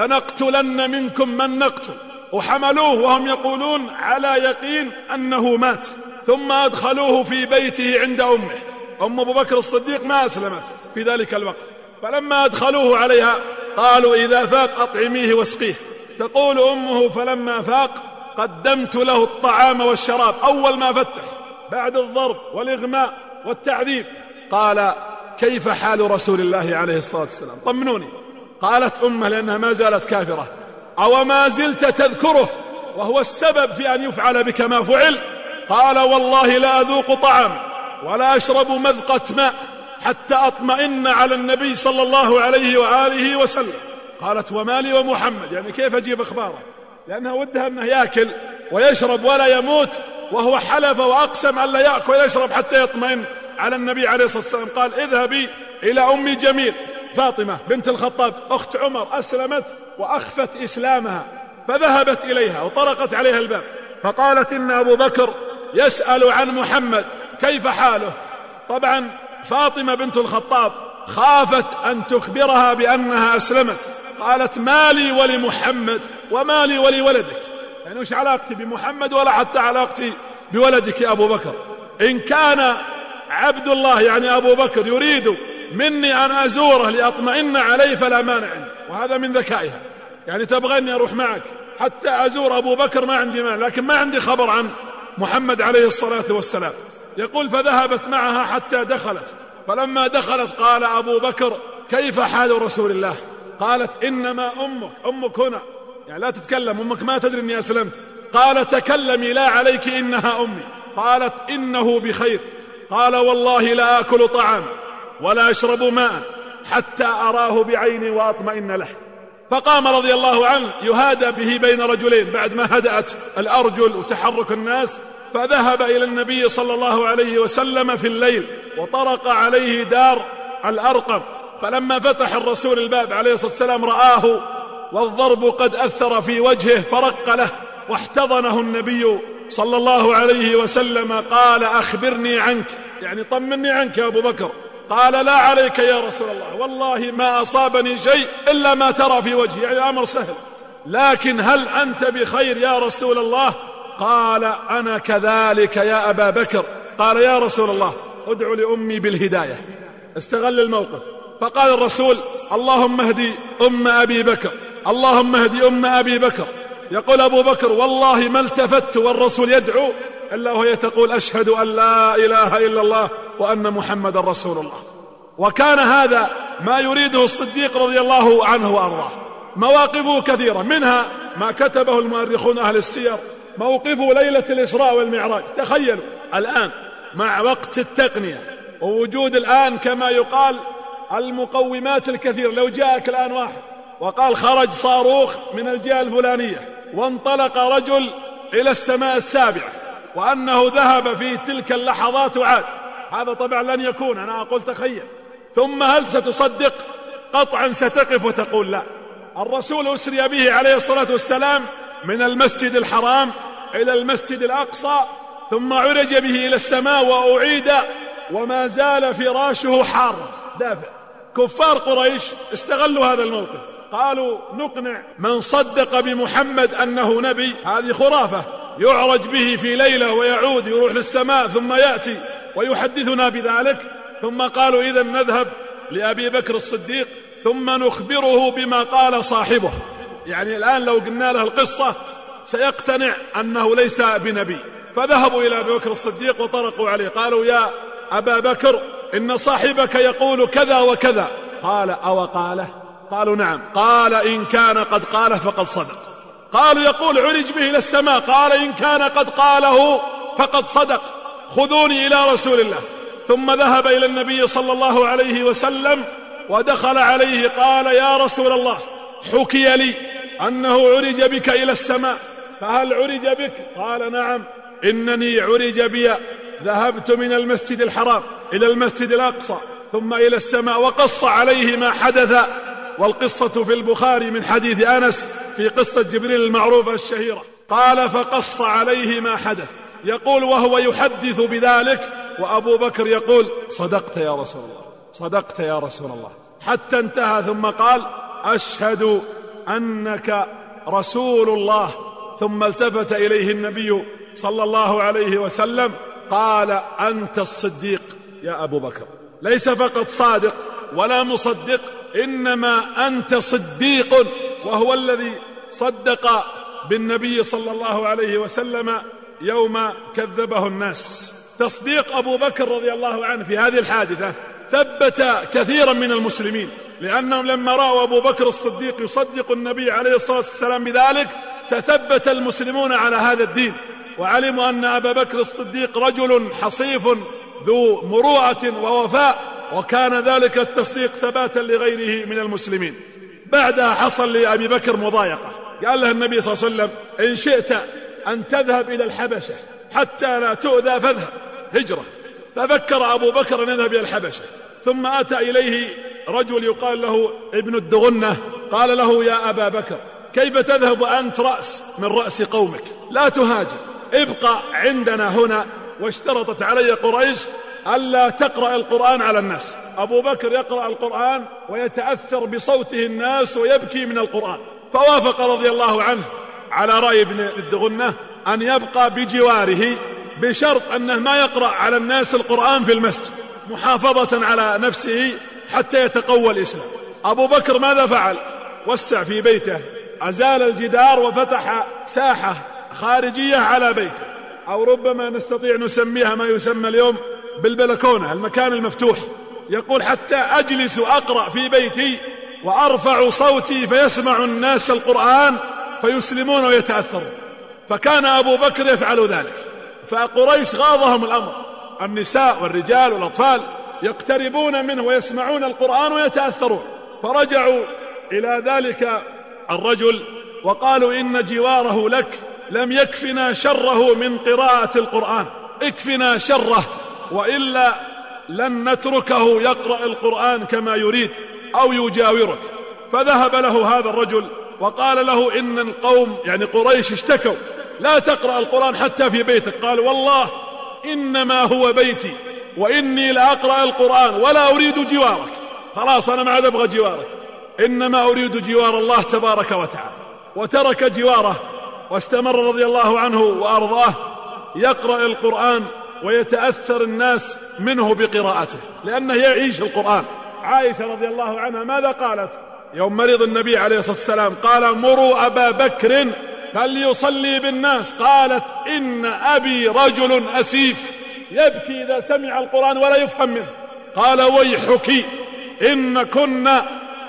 لنقتلن منكم من نقتل، وحملوه وهم يقولون على يقين أنه مات، ثم أدخلوه في بيته عند أمه. أم أبو بكر الصديق ما أسلمت في ذلك الوقت، فلما أدخلوه عليها قالوا إذا فاق أطعميه واسقيه. تقول أمه فلما فاق قدمت له الطعام والشراب أول ما فتح بعد الضرب والإغماء والتعذيب. قال كيف حال رسول الله عليه الصلاة والسلام؟ طمنوني. قالت أمه لأنها ما زالت كافرة أو ما زلت تذكره وهو السبب في أن يفعل بك ما فعل؟ قال والله لا أذوق طعام ولا أشرب مذقة ماء حتى أطمئن على النبي صلى الله عليه وآله وسلم. قالت ومالي ومحمد، يعني كيف أجيب أخباره؟ لأنها ودها أنه يأكل ويشرب ولا يموت، وهو حلف وأقسم أن لا يأكل ويشرب حتى يطمئن على النبي عليه الصلاة والسلام. قال اذهبي إلى أم جميل فاطمة بنت الخطاب أخت عمر أسلمت وأخفت إسلامها، فذهبت إليها وطرقت عليها الباب فقالت إن أبو بكر يسأل عن محمد كيف حاله. طبعا فاطمة بنت الخطاب خافت أن تخبرها بأنها أسلمت، قالت مالي ولمحمد ومالي ولولدك، يعني وش علاقتي بمحمد ولا حتى علاقتي بولدك يا أبو بكر؟ إن كان عبد الله يعني أبو بكر يريد مني أن أزوره لأطمئن عليه فلا مانع، وهذا من ذكائها، يعني تبغني أروح معك حتى أزور أبو بكر ما عندي مانع، لكن ما عندي خبر عن محمد عليه الصلاة والسلام. يقول فذهبت معها حتى دخلت، فلما دخلت قال أبو بكر كيف حال رسول الله؟ قالت إنما أمك أمك هنا، يعني لا تتكلم، أمك ما تدري أني أسلمت. قال تكلمي لا عليك إنها أمي. قالت إنه بخير. قال والله لا آكل طعام ولا أشرب ماء حتى أراه بعيني وأطمئن له. فقام رضي الله عنه يهادى به بين رجلين بعد ما هدأت الأرجل وتحرك الناس، فذهب إلى النبي صلى الله عليه وسلم في الليل وطرق عليه دار الأرقم، فلما فتح الرسول الباب عليه الصلاة والسلام رآه والضرب قد أثر في وجهه فرق له واحتضنه النبي صلى الله عليه وسلم. قال أخبرني عنك، يعني طمني عنك يا أبو بكر. قال لا عليك يا رسول الله، والله ما أصابني شيء إلا ما ترى في وجهي، يعني أمر سهل، لكن هل أنت بخير يا رسول الله؟ قال أنا كذلك يا أبا بكر. قال يا رسول الله ادعو لأمي بالهداية. استغل الموقف فقال الرسول اللهم اهدي أم أبي بكر، اللهم اهدي أم أبي بكر. يقول أبو بكر والله ما التفت والرسول يدعو إلا وهي تقول أشهد أن لا إله إلا الله وأن محمد رسول الله. وكان هذا ما يريده الصديق رضي الله عنه وأرضاه. مواقفه كثيرة، منها ما كتبه المؤرخون أهل السير موقفه ليلة الإسراء والمعراج. تخيلوا الآن مع وقت التقنية ووجود الآن كما يقال المقومات الكثير. لو جاءك الآن واحد وقال خرج صاروخ من الجهة الفلانية وانطلق رجل إلى السماء السابعة وأنه ذهب في تلك اللحظات وعاد، هذا طبعا لن يكون، أنا أقول تخيل. ثم هل ستصدق؟ قطعا ستقف وتقول لا. الرسول أسري به عليه الصلاة والسلام من المسجد الحرام إلى المسجد الأقصى، ثم عرج به إلى السماء وأعيد وما زال فراشه حارا دافع. كفار قريش استغلوا هذا الموقف، قالوا نقنع من صدق بمحمد أنه نبي، هذه خرافة، يعرج به في ليلة ويعود يروح للسماء ثم يأتي ويحدثنا بذلك. ثم قالوا إذن نذهب لأبي بكر الصديق ثم نخبره بما قال صاحبه. يعني الآن لو قلنا له القصة سيقتنع أنه ليس بنبي. فذهبوا إلى أبي بكر الصديق وطرقوا عليه، قالوا يا أبا بكر إن صاحبك يقول كذا وكذا. قال أو قاله؟ قالوا نعم. قال إن كان قد قاله فقد صدق. قالوا يقول عرج به إلى السماء. قال إن كان قد قاله فقد صدق، خذوني إلى رسول الله. ثم ذهب إلى النبي صلى الله عليه وسلم ودخل عليه، قال يا رسول الله حكي لي أنه عرج بك إلى السماء، فهل عرج بك؟ قال نعم، إنني عرج بي، ذهبت من المسجد الحرام إلى المسجد الأقصى ثم إلى السماء. وقص عليه ما حدث، والقصة في البخاري من حديث أنس في قصة جبريل المعروفة الشهيرة. قال فقص عليه ما حدث، يقول وهو يحدث بذلك وأبو بكر يقول صدقت يا رسول الله، صدقت يا رسول الله، حتى انتهى. ثم قال أشهد أنك رسول الله. ثم التفت إليه النبي صلى الله عليه وسلم قال أنت الصديق يا أبو بكر، ليس فقط صادق ولا مصدق، إنما أنت صديق. وهو الذي صدق بالنبي صلى الله عليه وسلم يوم كذبه الناس. تصديق أبو بكر رضي الله عنه في هذه الحادثة ثبت كثيرا من المسلمين، لأنهم لما رأوا أبو بكر الصديق يصدق النبي عليه الصلاة والسلام بذلك تثبت المسلمون على هذا الدين، وعلموا أن أبا بكر الصديق رجل حصيف ذو مروءة ووفاء، وكان ذلك التصديق ثباتا لغيره من المسلمين. بعدها حصل لأبي بكر مضايقة، قال له النبي صلى الله عليه وسلم إن شئت أن تذهب إلى الحبشة حتى لا تؤذى فاذهب، هجرة. ففكر أبو بكر أن يذهب إلى الحبشة، ثم أتى إليه رجل يقال له ابن الدغنة، قال له يا أبا بكر كيف تذهب أنت رأس من رأس قومك؟ لا تهاجر، ابقى عندنا هنا. واشترطت علي قريش ألا تقرأ القرآن على الناس. أبو بكر يقرأ القرآن ويتأثر بصوته الناس ويبكي من القرآن، فوافق رضي الله عنه على رأي ابن الدغنة أن يبقى بجواره بشرط أنه ما يقرأ على الناس القرآن في المسجد، محافظة على نفسه حتى يتقوى الإسلام. أبو بكر ماذا فعل؟ وسع في بيته، أزال الجدار وفتح ساحة خارجية على بيته، أو ربما نستطيع نسميها ما يسمى اليوم بالبلكونة، المكان المفتوح. يقول حتى أجلس أقرأ في بيتي وأرفع صوتي فيسمع الناس القرآن فيسلمون ويتأثرون. فكان أبو بكر يفعل ذلك، فقريش غاضهم الأمر، النساء والرجال والأطفال يقتربون منه ويسمعون القرآن ويتأثرون. فرجعوا إلى ذلك الرجل وقالوا إن جواره لك لم يكفنا شره من قراءة القرآن، اكفنا شره، وإلا لن نتركه يقرأ القرآن كما يريد أو يجاورك. فذهب له هذا الرجل وقال له إن القوم يعني قريش اشتكوا لا تقرأ القرآن حتى في بيتك. قال والله إنما هو بيتي وإني لأقرأ القرآن ولا أريد جوارك، خلاص أنا ما عاد أبغى جوارك، إنما أريد جوار الله تبارك وتعالى. وترك جواره واستمر رضي الله عنه وأرضاه يقرأ القرآن ويتأثر الناس منه بقراءته لأنه يعيش القرآن. عائشة رضي الله عنها ماذا قالت يوم مرض النبي عليه الصلاة والسلام؟ قال مروا أبا بكر فليصلي بالناس. قالت إن أبي رجل أسيف يبكي إذا سمع القرآن ولا يفهم منه. قال ويحك إن كنا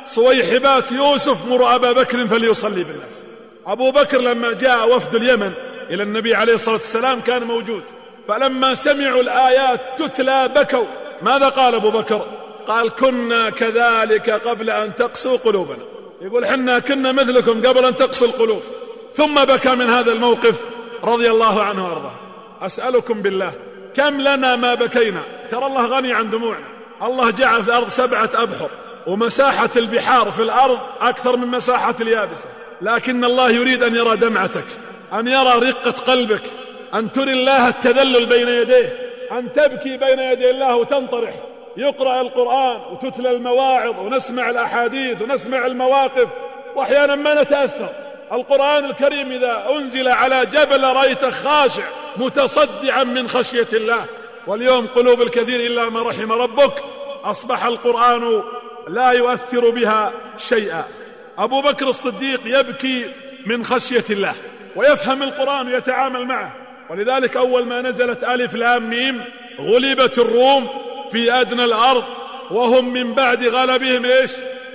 صويحبات يوسف، مروا أبا بكر فليصلي بالناس. أبو بكر لما جاء وفد اليمن إلى النبي عليه الصلاة والسلام كان موجود، فلما سمعوا الآيات تتلى بكوا. ماذا قال أبو بكر؟ قال كنا كذلك قبل أن تقسوا قلوبنا. يقول حنا كنا مثلكم قبل أن تقسوا القلوب. ثم بكى من هذا الموقف رضي الله عنه وارضاه. أسألكم بالله كم لنا ما بكينا؟ ترى الله غني عن دموعنا. الله جعل في الأرض سبعة أبحر، ومساحة البحار في الأرض أكثر من مساحة اليابسة، لكن الله يريد أن يرى دمعتك، أن يرى رقة قلبك، أن تري الله التذلل بين يديه، أن تبكي بين يدي الله وتنطرح. يقرأ القرآن وتتلى المواعظ ونسمع الأحاديث ونسمع المواقف، وأحيانا ما نتأثر. القرآن الكريم إذا أنزل على جبل رأيته خاشع متصدعا من خشية الله. واليوم قلوب الكثير إلا ما رحم ربك أصبح القرآن لا يؤثر بها شيئا. أبو بكر الصديق يبكي من خشية الله ويفهم القرآن ويتعامل معه، ولذلك أول ما نزلت ألف لام ميم غلبت الروم في أدنى الأرض وهم من بعد غلبهم إيش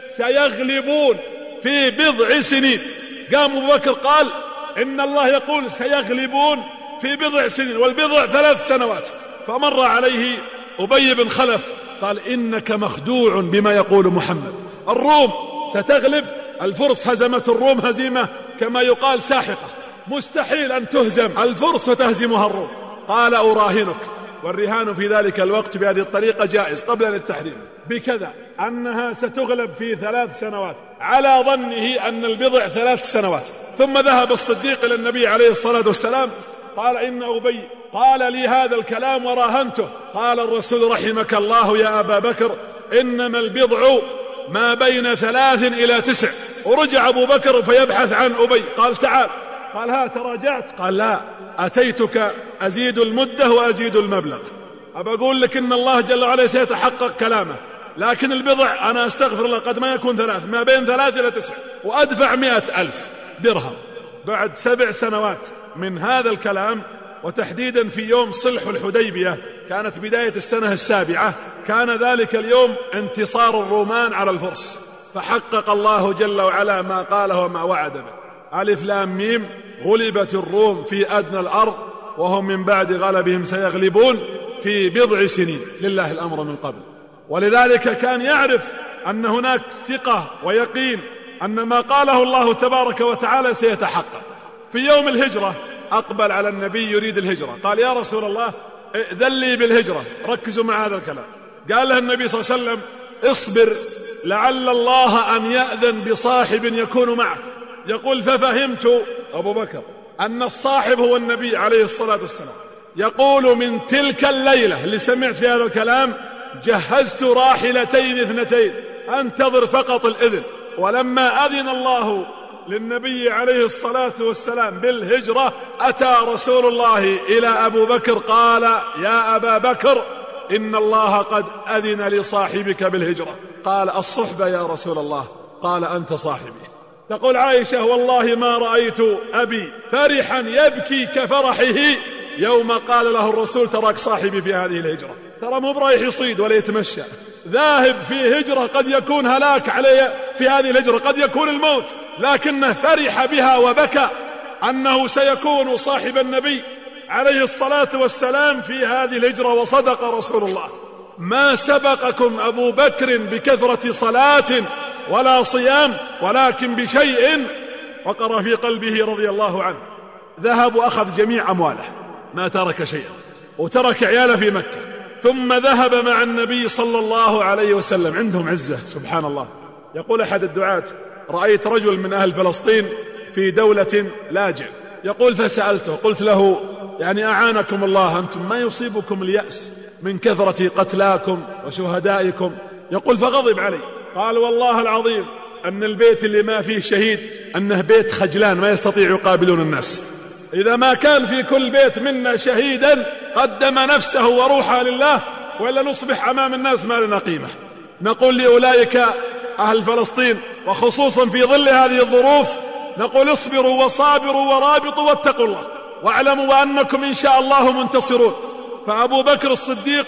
سيغلبون في بضع سنين. قام أبو بكر قال إن الله يقول سيغلبون في بضع سنين، والبضع ثلاث سنوات. فمر عليه أبي بن خلف قال إنك مخدوع بما يقول محمد، الروم ستغلب، الفرس هزمت الروم هزيمة كما يقال ساحقة، مستحيل أن تهزم الفرس وتهزمها الروم. قال أراهنك، والرهان في ذلك الوقت بهذه الطريقة جائز قبل التحريم، بكذا أنها ستغلب في ثلاث سنوات، على ظنه أن البضع ثلاث سنوات. ثم ذهب الصديق إلى النبي عليه الصلاة والسلام قال إن أبي قال لي هذا الكلام وراهنته. قال الرسول رحمك الله يا أبا بكر إنما البضع ما بين ثلاث إلى تسع. ورجع أبو بكر فيبحث عن أبي، قال تعال، قال ها تراجعت؟ قال لا، أتيتك أزيد المدة وأزيد المبلغ. أبى أقول لك إن الله جل وعلا سيتحقق كلامه، لكن البضع أنا أستغفر الله قد ما يكون ثلاث، ما بين ثلاث إلى تسع، وأدفع مئة ألف درهم. بعد سبع سنوات من هذا الكلام، وتحديدا في يوم صلح الحديبية، كانت بداية السنة السابعة، كان ذلك اليوم انتصار الرومان على الفرس، فحقق الله جل وعلا ما قاله وما وعد به. ألف لام ميم غلبت الروم في أدنى الأرض وهم من بعد غلبهم سيغلبون في بضع سنين، لله الأمر من قبل. ولذلك كان يعرف أن هناك ثقة ويقين أن ما قاله الله تبارك وتعالى سيتحقق. في يوم الهجرة أقبل على النبي يريد الهجرة، قال يا رسول الله ائذن لي بالهجرة. ركزوا مع هذا الكلام. قال له النبي صلى الله عليه وسلم اصبر لعل الله أن يأذن بصاحب يكون معك. يقول ففهمت أبو بكر أن الصاحب هو النبي عليه الصلاة والسلام. يقول من تلك الليلة اللي سمعت في هذا الكلام جهزت راحلتين اثنتين أنتظر فقط الإذن. ولما أذن الله للنبي عليه الصلاة والسلام بالهجرة أتى رسول الله إلى أبو بكر قال يا أبا بكر إن الله قد أذن لصاحبك بالهجرة. قال الصحبة يا رسول الله. قال أنت صاحبي. تقول عائشة والله ما رأيت أبي فرحا يبكي كفرحه يوم قال له الرسول تراك صاحبي في هذه الهجرة. ترى مو برايح يصيد ولا يتمشى، ذاهب في هجرة قد يكون هلاك عليه، في هذه الهجرة قد يكون الموت، لكنه فرح بها وبكى أنه سيكون صاحب النبي عليه الصلاة والسلام في هذه الهجرة. وصدق رسول الله. ما سبقكم أبو بكر بكثرة صلاة ولا صيام، ولكن بشيء وقر في قلبه رضي الله عنه. ذهب وأخذ جميع أمواله، ما ترك شيئا، وترك عياله في مكة، ثم ذهب مع النبي صلى الله عليه وسلم. عندهم عزة سبحان الله. يقول أحد الدعاة رأيت رجل من أهل فلسطين في دولة لاجئ، يقول فسألته قلت له يعني أعانكم الله أنتم ما يصيبكم اليأس من كثرة قتلاكم وشهدائكم؟ يقول فغضب علي، قال والله العظيم أن البيت اللي ما فيه شهيد أنه بيت خجلان ما يستطيع يقابلون الناس. إذا ما كان في كل بيت منا شهيدا قدم نفسه وروحه لله، وإلا نصبح أمام الناس ما لنا قيمة. نقول لأولئك أهل فلسطين وخصوصا في ظل هذه الظروف، نقول اصبروا وصابروا ورابطوا واتقوا الله، واعلموا أنكم إن شاء الله منتصرون. فأبو بكر الصديق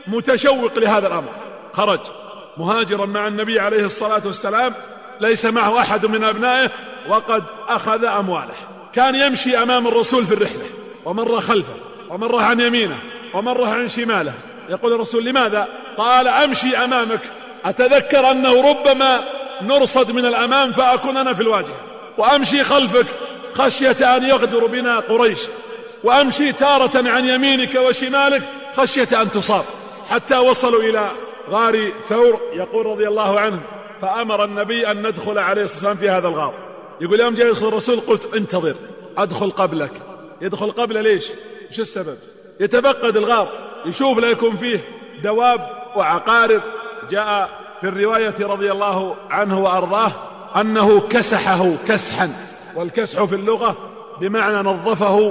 متشوق لهذا الأمر، خرج مهاجرا مع النبي عليه الصلاة والسلام، ليس معه أحد من أبنائه، وقد أخذ أمواله. كان يمشي أمام الرسول في الرحلة، ومر خلفه، ومر عن يمينه، ومر عن شماله. يقول الرسول لماذا؟ قال أمشي أمامك، أتذكر أنه ربما نرصد من الأمام فأكون أنا في الواجهة، وأمشي خلفك خشية أن يغدر بنا قريش، وأمشي تارة عن يمينك وشمالك خشية أن تصاب، حتى وصلوا إلى غار ثور. يقول رضي الله عنه فأمر النبي أن ندخل عليه الصلاة والسلام في هذا الغار. يقول يوم جاء يدخل الرسول قلت انتظر أدخل قبلك. يدخل قبل ليش؟ مش السبب؟ يتفقد الغار يشوف لا يكون فيه دواب وعقارب. جاء في الرواية رضي الله عنه وأرضاه أنه كسحه كسحا، والكسح في اللغة بمعنى نظفه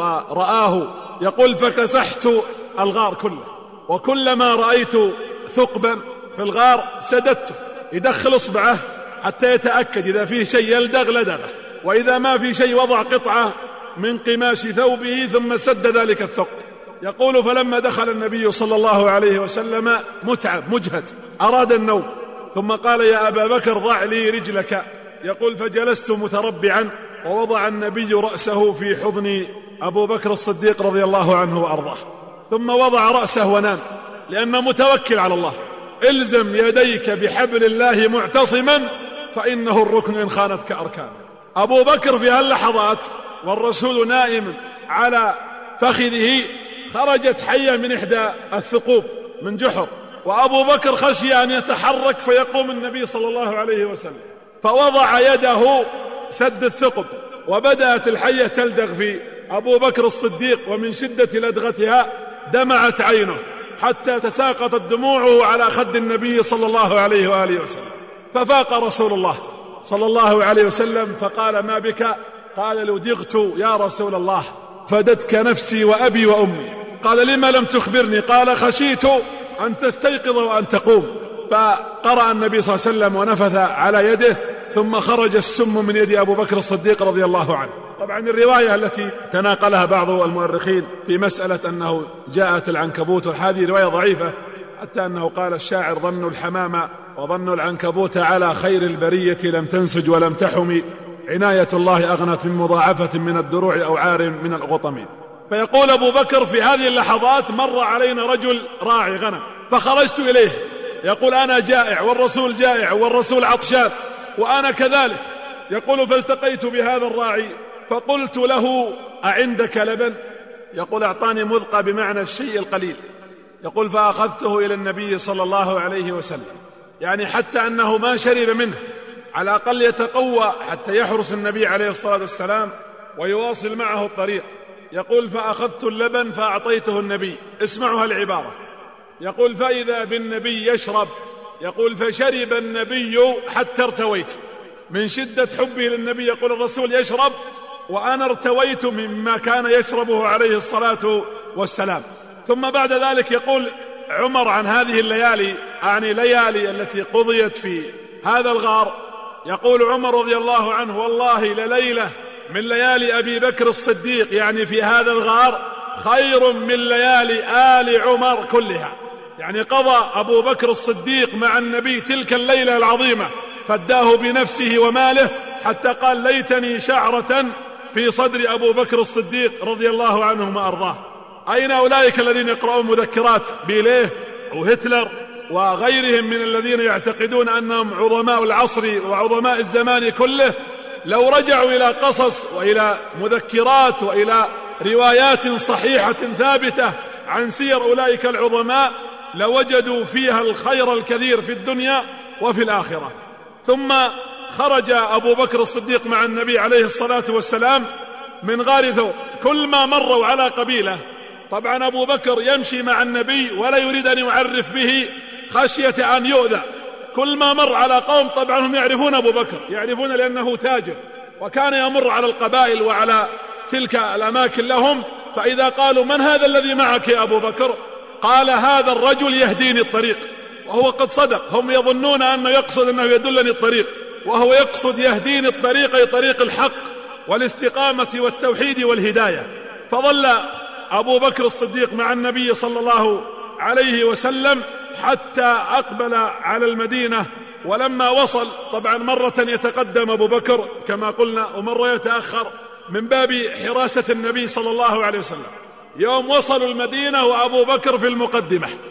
ورآه. يقول فكسحت الغار كله، وكلما رأيت ثقبا في الغار سددته، يدخل اصبعه حتى يتأكد إذا فيه شيء يلدغ لدغه، وإذا ما في شيء وضع قطعة من قماش ثوبه ثم سد ذلك الثقب. يقول فلما دخل النبي صلى الله عليه وسلم متعب مجهد أراد النوم، ثم قال يا أبا بكر ضع لي رجلك. يقول فجلست متربعا، ووضع النبي رأسه في حضن أبو بكر الصديق رضي الله عنه وأرضاه، ثم وضع رأسه ونام، لأنه متوكل على الله. الزم يديك بحبل الله معتصما فإنه الركن إن خانتك أركان. أبو بكر في هاللحظات والرسول نائم على فخذه خرجت حية من إحدى الثقوب من جحر، وأبو بكر خشي أن يتحرك فيقوم النبي صلى الله عليه وسلم، فوضع يده سد الثقب، وبدأت الحية تلدغ في أبو بكر الصديق، ومن شدة لدغتها دمعت عينه حتى تساقطت دموعه على خد النبي صلى الله عليه وآله وسلم. ففاق رسول الله صلى الله عليه وسلم فقال ما بك؟ قال لدغت يا رسول الله، فدتك نفسي وأبي وأمي. قال لما لم تخبرني؟ قال خشيت أن تستيقظ وأن تقوم. فقرأ النبي صلى الله عليه وسلم ونفث على يده، ثم خرج السم من يد أبو بكر الصديق رضي الله عنه. طبعا الرواية التي تناقلها بعض المؤرخين في مسألة أنه جاءت العنكبوت، وهذه رواية ضعيفة، حتى أنه قال الشاعر ظن الحمام وظن العنكبوت على خير البرية لم تنسج ولم تحم، عناية الله أغنت من مضاعفة من الدروع أو عار من الغطم. فيقول أبو بكر في هذه اللحظات مر علينا رجل راعي غنم فخرجت إليه، يقول أنا جائع والرسول جائع والرسول عطشان وأنا كذلك. يقول فالتقيت بهذا الراعي فقلت له أعندك لبن؟ يقول أعطاني مذقة بمعنى الشيء القليل. يقول فأخذته إلى النبي صلى الله عليه وسلم، يعني حتى أنه ما شرب منه على الأقل يتقوى حتى يحرس النبي عليه الصلاة والسلام ويواصل معه الطريق. يقول فأخذت اللبن فأعطيته النبي. اسمعوا هالعبارة، يقول فإذا بالنبي يشرب، يقول فشرب النبي حتى ارتويت من شدة حبه للنبي. يقول الرسول يشرب وأنا ارتويت مما كان يشربه عليه الصلاة والسلام. ثم بعد ذلك يقول عمر عن هذه الليالي، أعني ليالي التي قضيت في هذا الغار، يقول عمر رضي الله عنه والله لليلة من ليالي أبي بكر الصديق يعني في هذا الغار خير من ليالي آل عمر كلها. يعني قضى أبو بكر الصديق مع النبي تلك الليلة العظيمة، فداه بنفسه وماله، حتى قال ليتني شعرة في صدر أبو بكر الصديق رضي الله عنه وأرضاه. أين أولئك الذين يقرؤون مذكرات بيليه وهتلر وغيرهم من الذين يعتقدون أنهم عظماء العصر وعظماء الزمان كله؟ لو رجعوا إلى قصص وإلى مذكرات وإلى روايات صحيحة ثابتة عن سير أولئك العظماء لوجدوا فيها الخير الكثير في الدنيا وفي الآخرة. ثم خرج أبو بكر الصديق مع النبي عليه الصلاة والسلام من غار ثور. كل ما مروا على قبيلة، طبعا أبو بكر يمشي مع النبي ولا يريد أن يعرف به خشية أن يؤذى. كل ما مر على قوم، طبعا هم يعرفون أبو بكر، يعرفون لأنه تاجر، وكان يمر على القبائل وعلى تلك الأماكن لهم، فإذا قالوا من هذا الذي معك يا أبو بكر؟ قال هذا الرجل يهديني الطريق. وهو قد صدق، هم يظنون أنه يقصد أنه يدلني الطريق، وهو يقصد يهديني الطريق أي طريق الحق والاستقامة والتوحيد والهداية. فظل أبو بكر الصديق مع النبي صلى الله عليه وسلم حتى أقبل على المدينة. ولما وصل، طبعا مرة يتقدم أبو بكر كما قلنا ومرة يتأخر من باب حراسة النبي صلى الله عليه وسلم. يوم وصلوا المدينة وأبو بكر في المقدمة،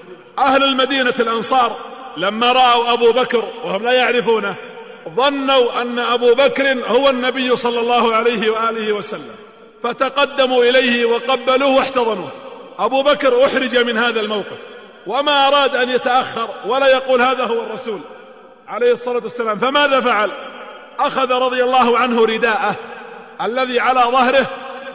أهل المدينة الأنصار لما رأوا أبو بكر وهم لا يعرفونه ظنوا أن أبو بكر هو النبي صلى الله عليه وآله وسلم، فتقدموا إليه وقبلوه واحتضنوه. أبو بكر أحرج من هذا الموقف وما أراد أن يتأخر ولا يقول هذا هو الرسول عليه الصلاة والسلام، فماذا فعل؟ أخذ رضي الله عنه رداءه الذي على ظهره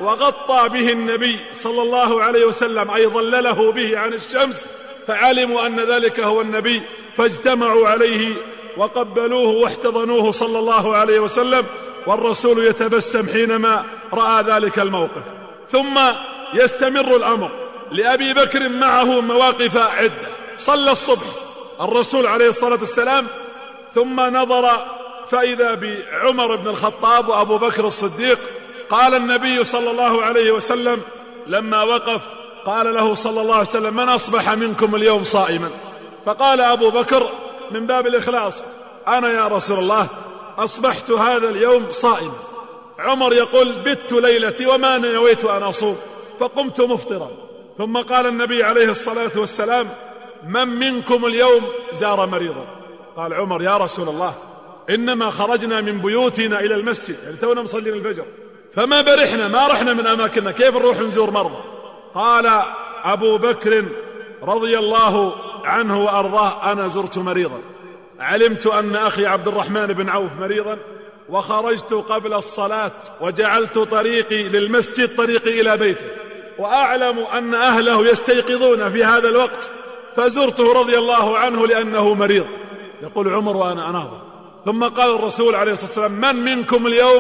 وغطى به النبي صلى الله عليه وسلم، أي ظلله به عن الشمس، فعلموا أن ذلك هو النبي فاجتمعوا عليه وقبلوه واحتضنوه صلى الله عليه وسلم، والرسول يتبسم حينما رأى ذلك الموقف. ثم يستمر الأمر لأبي بكر معه مواقف عدة. صلى الصبح الرسول عليه الصلاة والسلام ثم نظر فإذا بعمر بن الخطاب وأبو بكر الصديق. قال النبي صلى الله عليه وسلم لما وقف قال له صلى الله عليه وسلم: من أصبح منكم اليوم صائما؟ فقال أبو بكر من باب الإخلاص: أنا يا رسول الله أصبحت هذا اليوم صائما. عمر يقول: بت ليلتي وما نويت أن أصوم فقمت مفطرا. ثم قال النبي عليه الصلاة والسلام: من منكم اليوم زار مريضا؟ قال عمر: يا رسول الله إنما خرجنا من بيوتنا إلى المسجد، يعني تونا مصلين الفجر، فما برحنا، ما رحنا من أماكننا، كيف نروح نزور مرضى؟ قال أبو بكر رضي الله عنه وأرضاه: أنا زرت مريضا، علمت أن أخي عبد الرحمن بن عوف مريضا وخرجت قبل الصلاة وجعلت طريقي للمسجد طريقي إلى بيته، وأعلم أن أهله يستيقظون في هذا الوقت فزرته رضي الله عنه لأنه مريض. يقول عمر وأنا أناظر. ثم قال الرسول عليه الصلاة والسلام: من منكم اليوم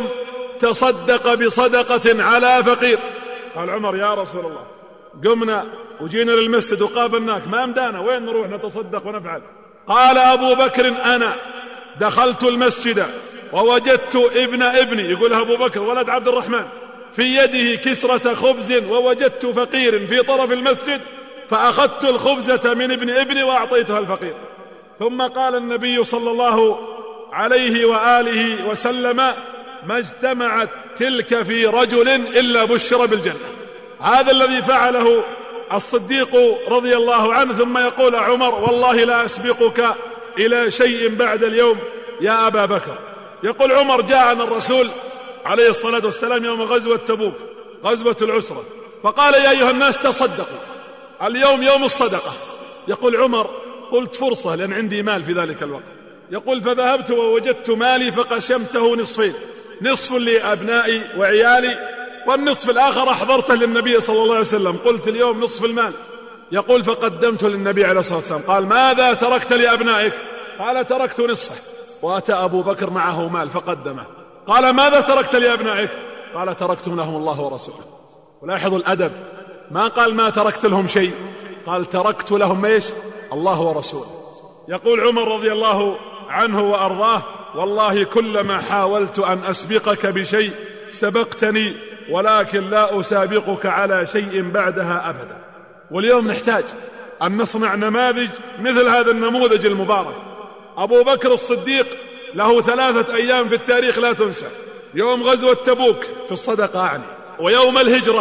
تصدق بصدقة على فقير؟ قال عمر: يا رسول الله قمنا وجينا للمسجد وقابلناك، ما أمدانا، وين نروح نتصدق ونفعل؟ قال أبو بكر: أنا دخلت المسجد ووجدت ابن ابني، يقولها أبو بكر ولد عبد الرحمن، في يده كسرة خبز، ووجدت فقير في طرف المسجد فأخذت الخبزة من ابن ابني وأعطيتها الفقير. ثم قال النبي صلى الله عليه وآله وسلم: ما اجتمعت تلك في رجل إلا بشر بالجنة. هذا الذي فعله الصديق رضي الله عنه. ثم يقول عمر: والله لا أسبقك إلى شيء بعد اليوم يا أبا بكر. يقول عمر: جاءنا الرسول عليه الصلاة والسلام يوم غزوة تبوك، غزوة العسرة، فقال: يا أيها الناس تصدقوا، اليوم يوم الصدقة. يقول عمر: قلت فرصة لأن عندي مال في ذلك الوقت. يقول: فذهبت ووجدت مالي فقسمته نصفين، نصف لأبنائي وعيالي والنصف الآخر أحضرته للنبي صلى الله عليه وسلم، قلت اليوم نصف المال. يقول: فقدمته للنبي عليه الصلاة والسلام. قال: ماذا تركت لأبنائك؟ قال: تركت نصفه. وأتى أبو بكر معه مال فقدمه. قال: ماذا تركت لأبنائك؟ قال: تركت لهم الله ورسوله. ولاحظوا الأدب، ما قال ما تركت لهم شيء، قال تركت لهم ايش؟ الله ورسوله. يقول عمر رضي الله عنه وأرضاه: والله كلما حاولت أن أسبقك بشيء سبقتني، ولكن لا أسابقك على شيء بعدها أبدا. واليوم نحتاج أن نصنع نماذج مثل هذا النموذج المبارك. أبو بكر الصديق له ثلاثة أيام في التاريخ لا تنسى: يوم غزوة تبوك في الصدقة أعني، ويوم الهجرة،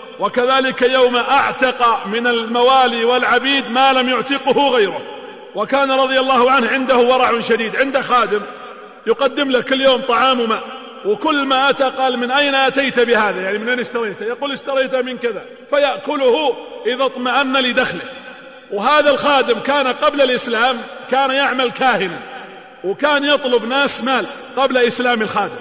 وكذلك يوم أعتق من الموالي والعبيد ما لم يعتقه غيره. وكان رضي الله عنه عنده ورع شديد، عنده خادم يقدم له كل يوم طعام وماء، وكل ما أتى قال: من أين أتيت بهذا؟ يعني من أين اشتريته؟ يقول: اشتريته من كذا، فيأكله إذا اطمأن لدخله. وهذا الخادم كان قبل الإسلام كان يعمل كاهنا، وكان يطلب ناس مال قبل إسلام الخادم،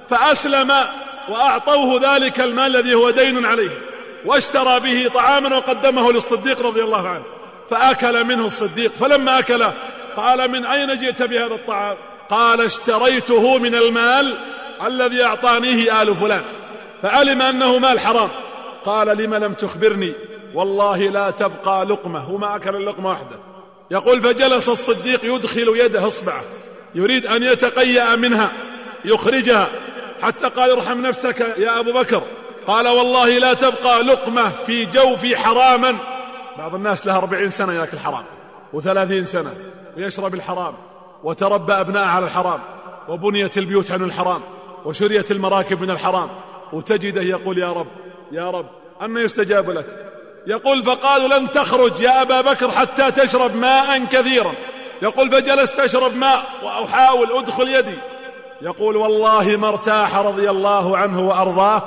فأسلم وأعطوه ذلك المال الذي هو دين عليه، واشترى به طعاما وقدمه للصديق رضي الله عنه، فأكل منه الصديق. فلما أكله قال: من أين جئت بهذا الطعام؟ قال: اشتريته من المال الذي أعطانيه آل فلان. فعلم أنه مال حرام. قال: لم لم تخبرني؟ والله لا تبقى لقمة. وما أكل اللقمة واحدة. يقول: فجلس الصديق يدخل يده إصبعه يريد أن يتقيأ منها يخرجها، حتى قال: ارحم نفسك يا أبو بكر. قال: والله لا تبقى لقمة في جوفي حراما. بعض الناس لها أربعين سنة يأكل حرام، وثلاثين سنة ويشرب الحرام، وتربى أبناء على الحرام، وبنيت البيوت عن الحرام، وشريت المراكب من الحرام، وتجده يقول: يا رب يا رب أن يستجاب لك؟ يقول فقالوا لن تخرج يا أبا بكر حتى تشرب ماء كثيرا. يقول فجلست أشرب ماء وأحاول أدخل يدي. يقول والله ما ارتاح رضي الله عنه وأرضاه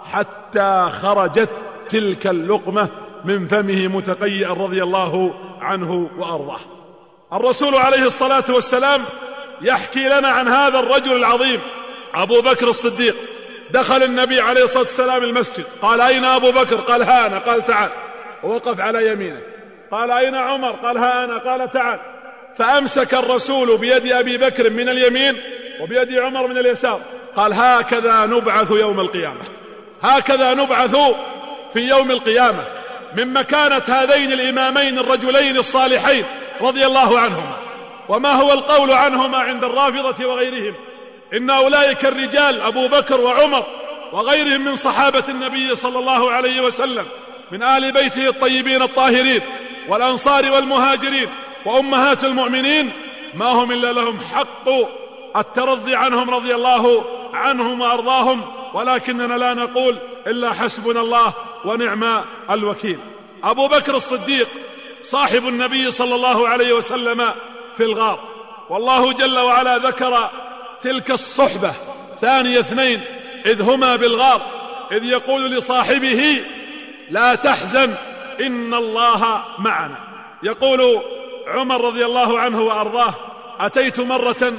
حتى خرجت تلك اللقمة من فمه متقيئا رضي الله عنه وأرضاه. الرسول عليه الصلاة والسلام يحكي لنا عن هذا الرجل العظيم أبو بكر الصديق. دخل النبي عليه الصلاة والسلام المسجد، قال أين أبو بكر؟ قال ها أنا. قال تعال، ووقف على يمينه. قال أين عمر؟ قال ها أنا. قال تعال. فأمسك الرسول بيد أبي بكر من اليمين وبيد عمر من اليسار. قال هكذا نبعث يوم القيامة، هكذا نبعث في يوم القيامة، من مكانة هذين الإمامين الرجلين الصالحين رضي الله عنهما. وما هو القول عنهما عند الرافضة وغيرهم؟ إن أولئك الرجال أبو بكر وعمر وغيرهم من صحابة النبي صلى الله عليه وسلم من آل بيته الطيبين الطاهرين والأنصار والمهاجرين وأمهات المؤمنين، ما هم إلا لهم حق الترضي عنهم رضي الله عنهم وأرضاهم، ولكننا لا نقول إلا حسبنا الله ونعم الوكيل. أبو بكر الصديق صاحب النبي صلى الله عليه وسلم في الغار، والله جل وعلا ذكر تلك الصحبة ثاني اثنين إذ هما بالغار، إذ يقول لصاحبه لا تحزن إن الله معنا. يقول عمر رضي الله عنه وأرضاه أتيت مرة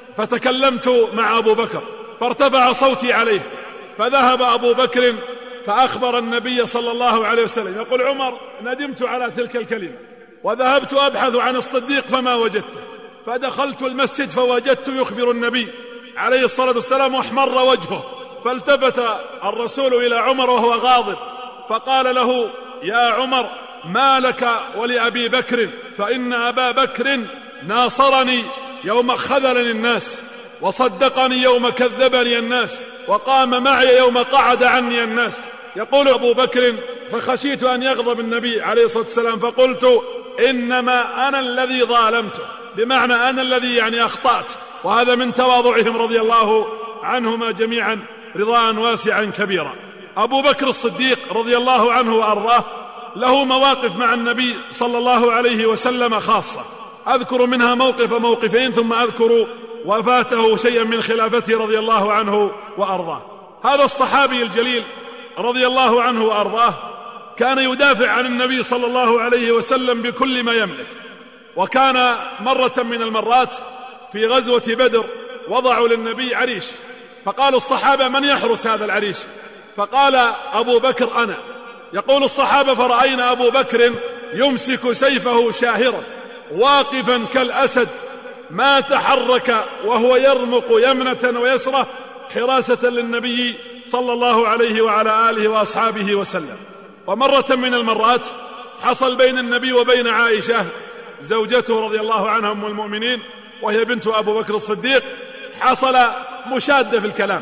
فتكلمت مع أبو بكر فارتفع صوتي عليه، فذهب أبو بكر فأخبر النبي صلى الله عليه وسلم. يقول عمر ندمت على تلك الكلمة وذهبت أبحث عن الصديق فما وجدته، فدخلت المسجد فوجدت يخبر النبي عليه الصلاة والسلام واحمر وجهه، فالتفت الرسول إلى عمر وهو غاضب فقال له يا عمر ما لك ولأبي بكر؟ فإن أبا بكر ناصرني يوم خذلني الناس وصدقني يوم كذبني الناس وقام معي يوم قعد عني الناس. يقول أبو بكر فخشيت أن يغضب النبي عليه الصلاة والسلام فقلت إنما أنا الذي ظالمته، بمعنى أنا الذي يعني أخطأت. وهذا من تواضعهم رضي الله عنهما جميعا رضاء واسعا كبيرا. أبو بكر الصديق رضي الله عنه وأرضاه له مواقف مع النبي صلى الله عليه وسلم خاصة، أذكر منها موقف موقفين ثم أذكر وفاته شيئا من خلافته رضي الله عنه وأرضاه. هذا الصحابي الجليل رضي الله عنه وأرضاه كان يدافع عن النبي صلى الله عليه وسلم بكل ما يملك، وكان مرة من المرات في غزوة بدر وضعوا للنبي عريش، فقالوا الصحابة من يحرس هذا العريش؟ فقال أبو بكر أنا. يقول الصحابة فرأينا أبو بكر يمسك سيفه شاهرا واقفا كالأسد ما تحرك وهو يرمق يمنة ويسرة حراسة للنبي صلى الله عليه وعلى آله وأصحابه وسلم. ومرة من المرات حصل بين النبي وبين عائشة زوجته رضي الله عنها أم المؤمنين وهي بنت أبو بكر الصديق، حصل مشادة في الكلام،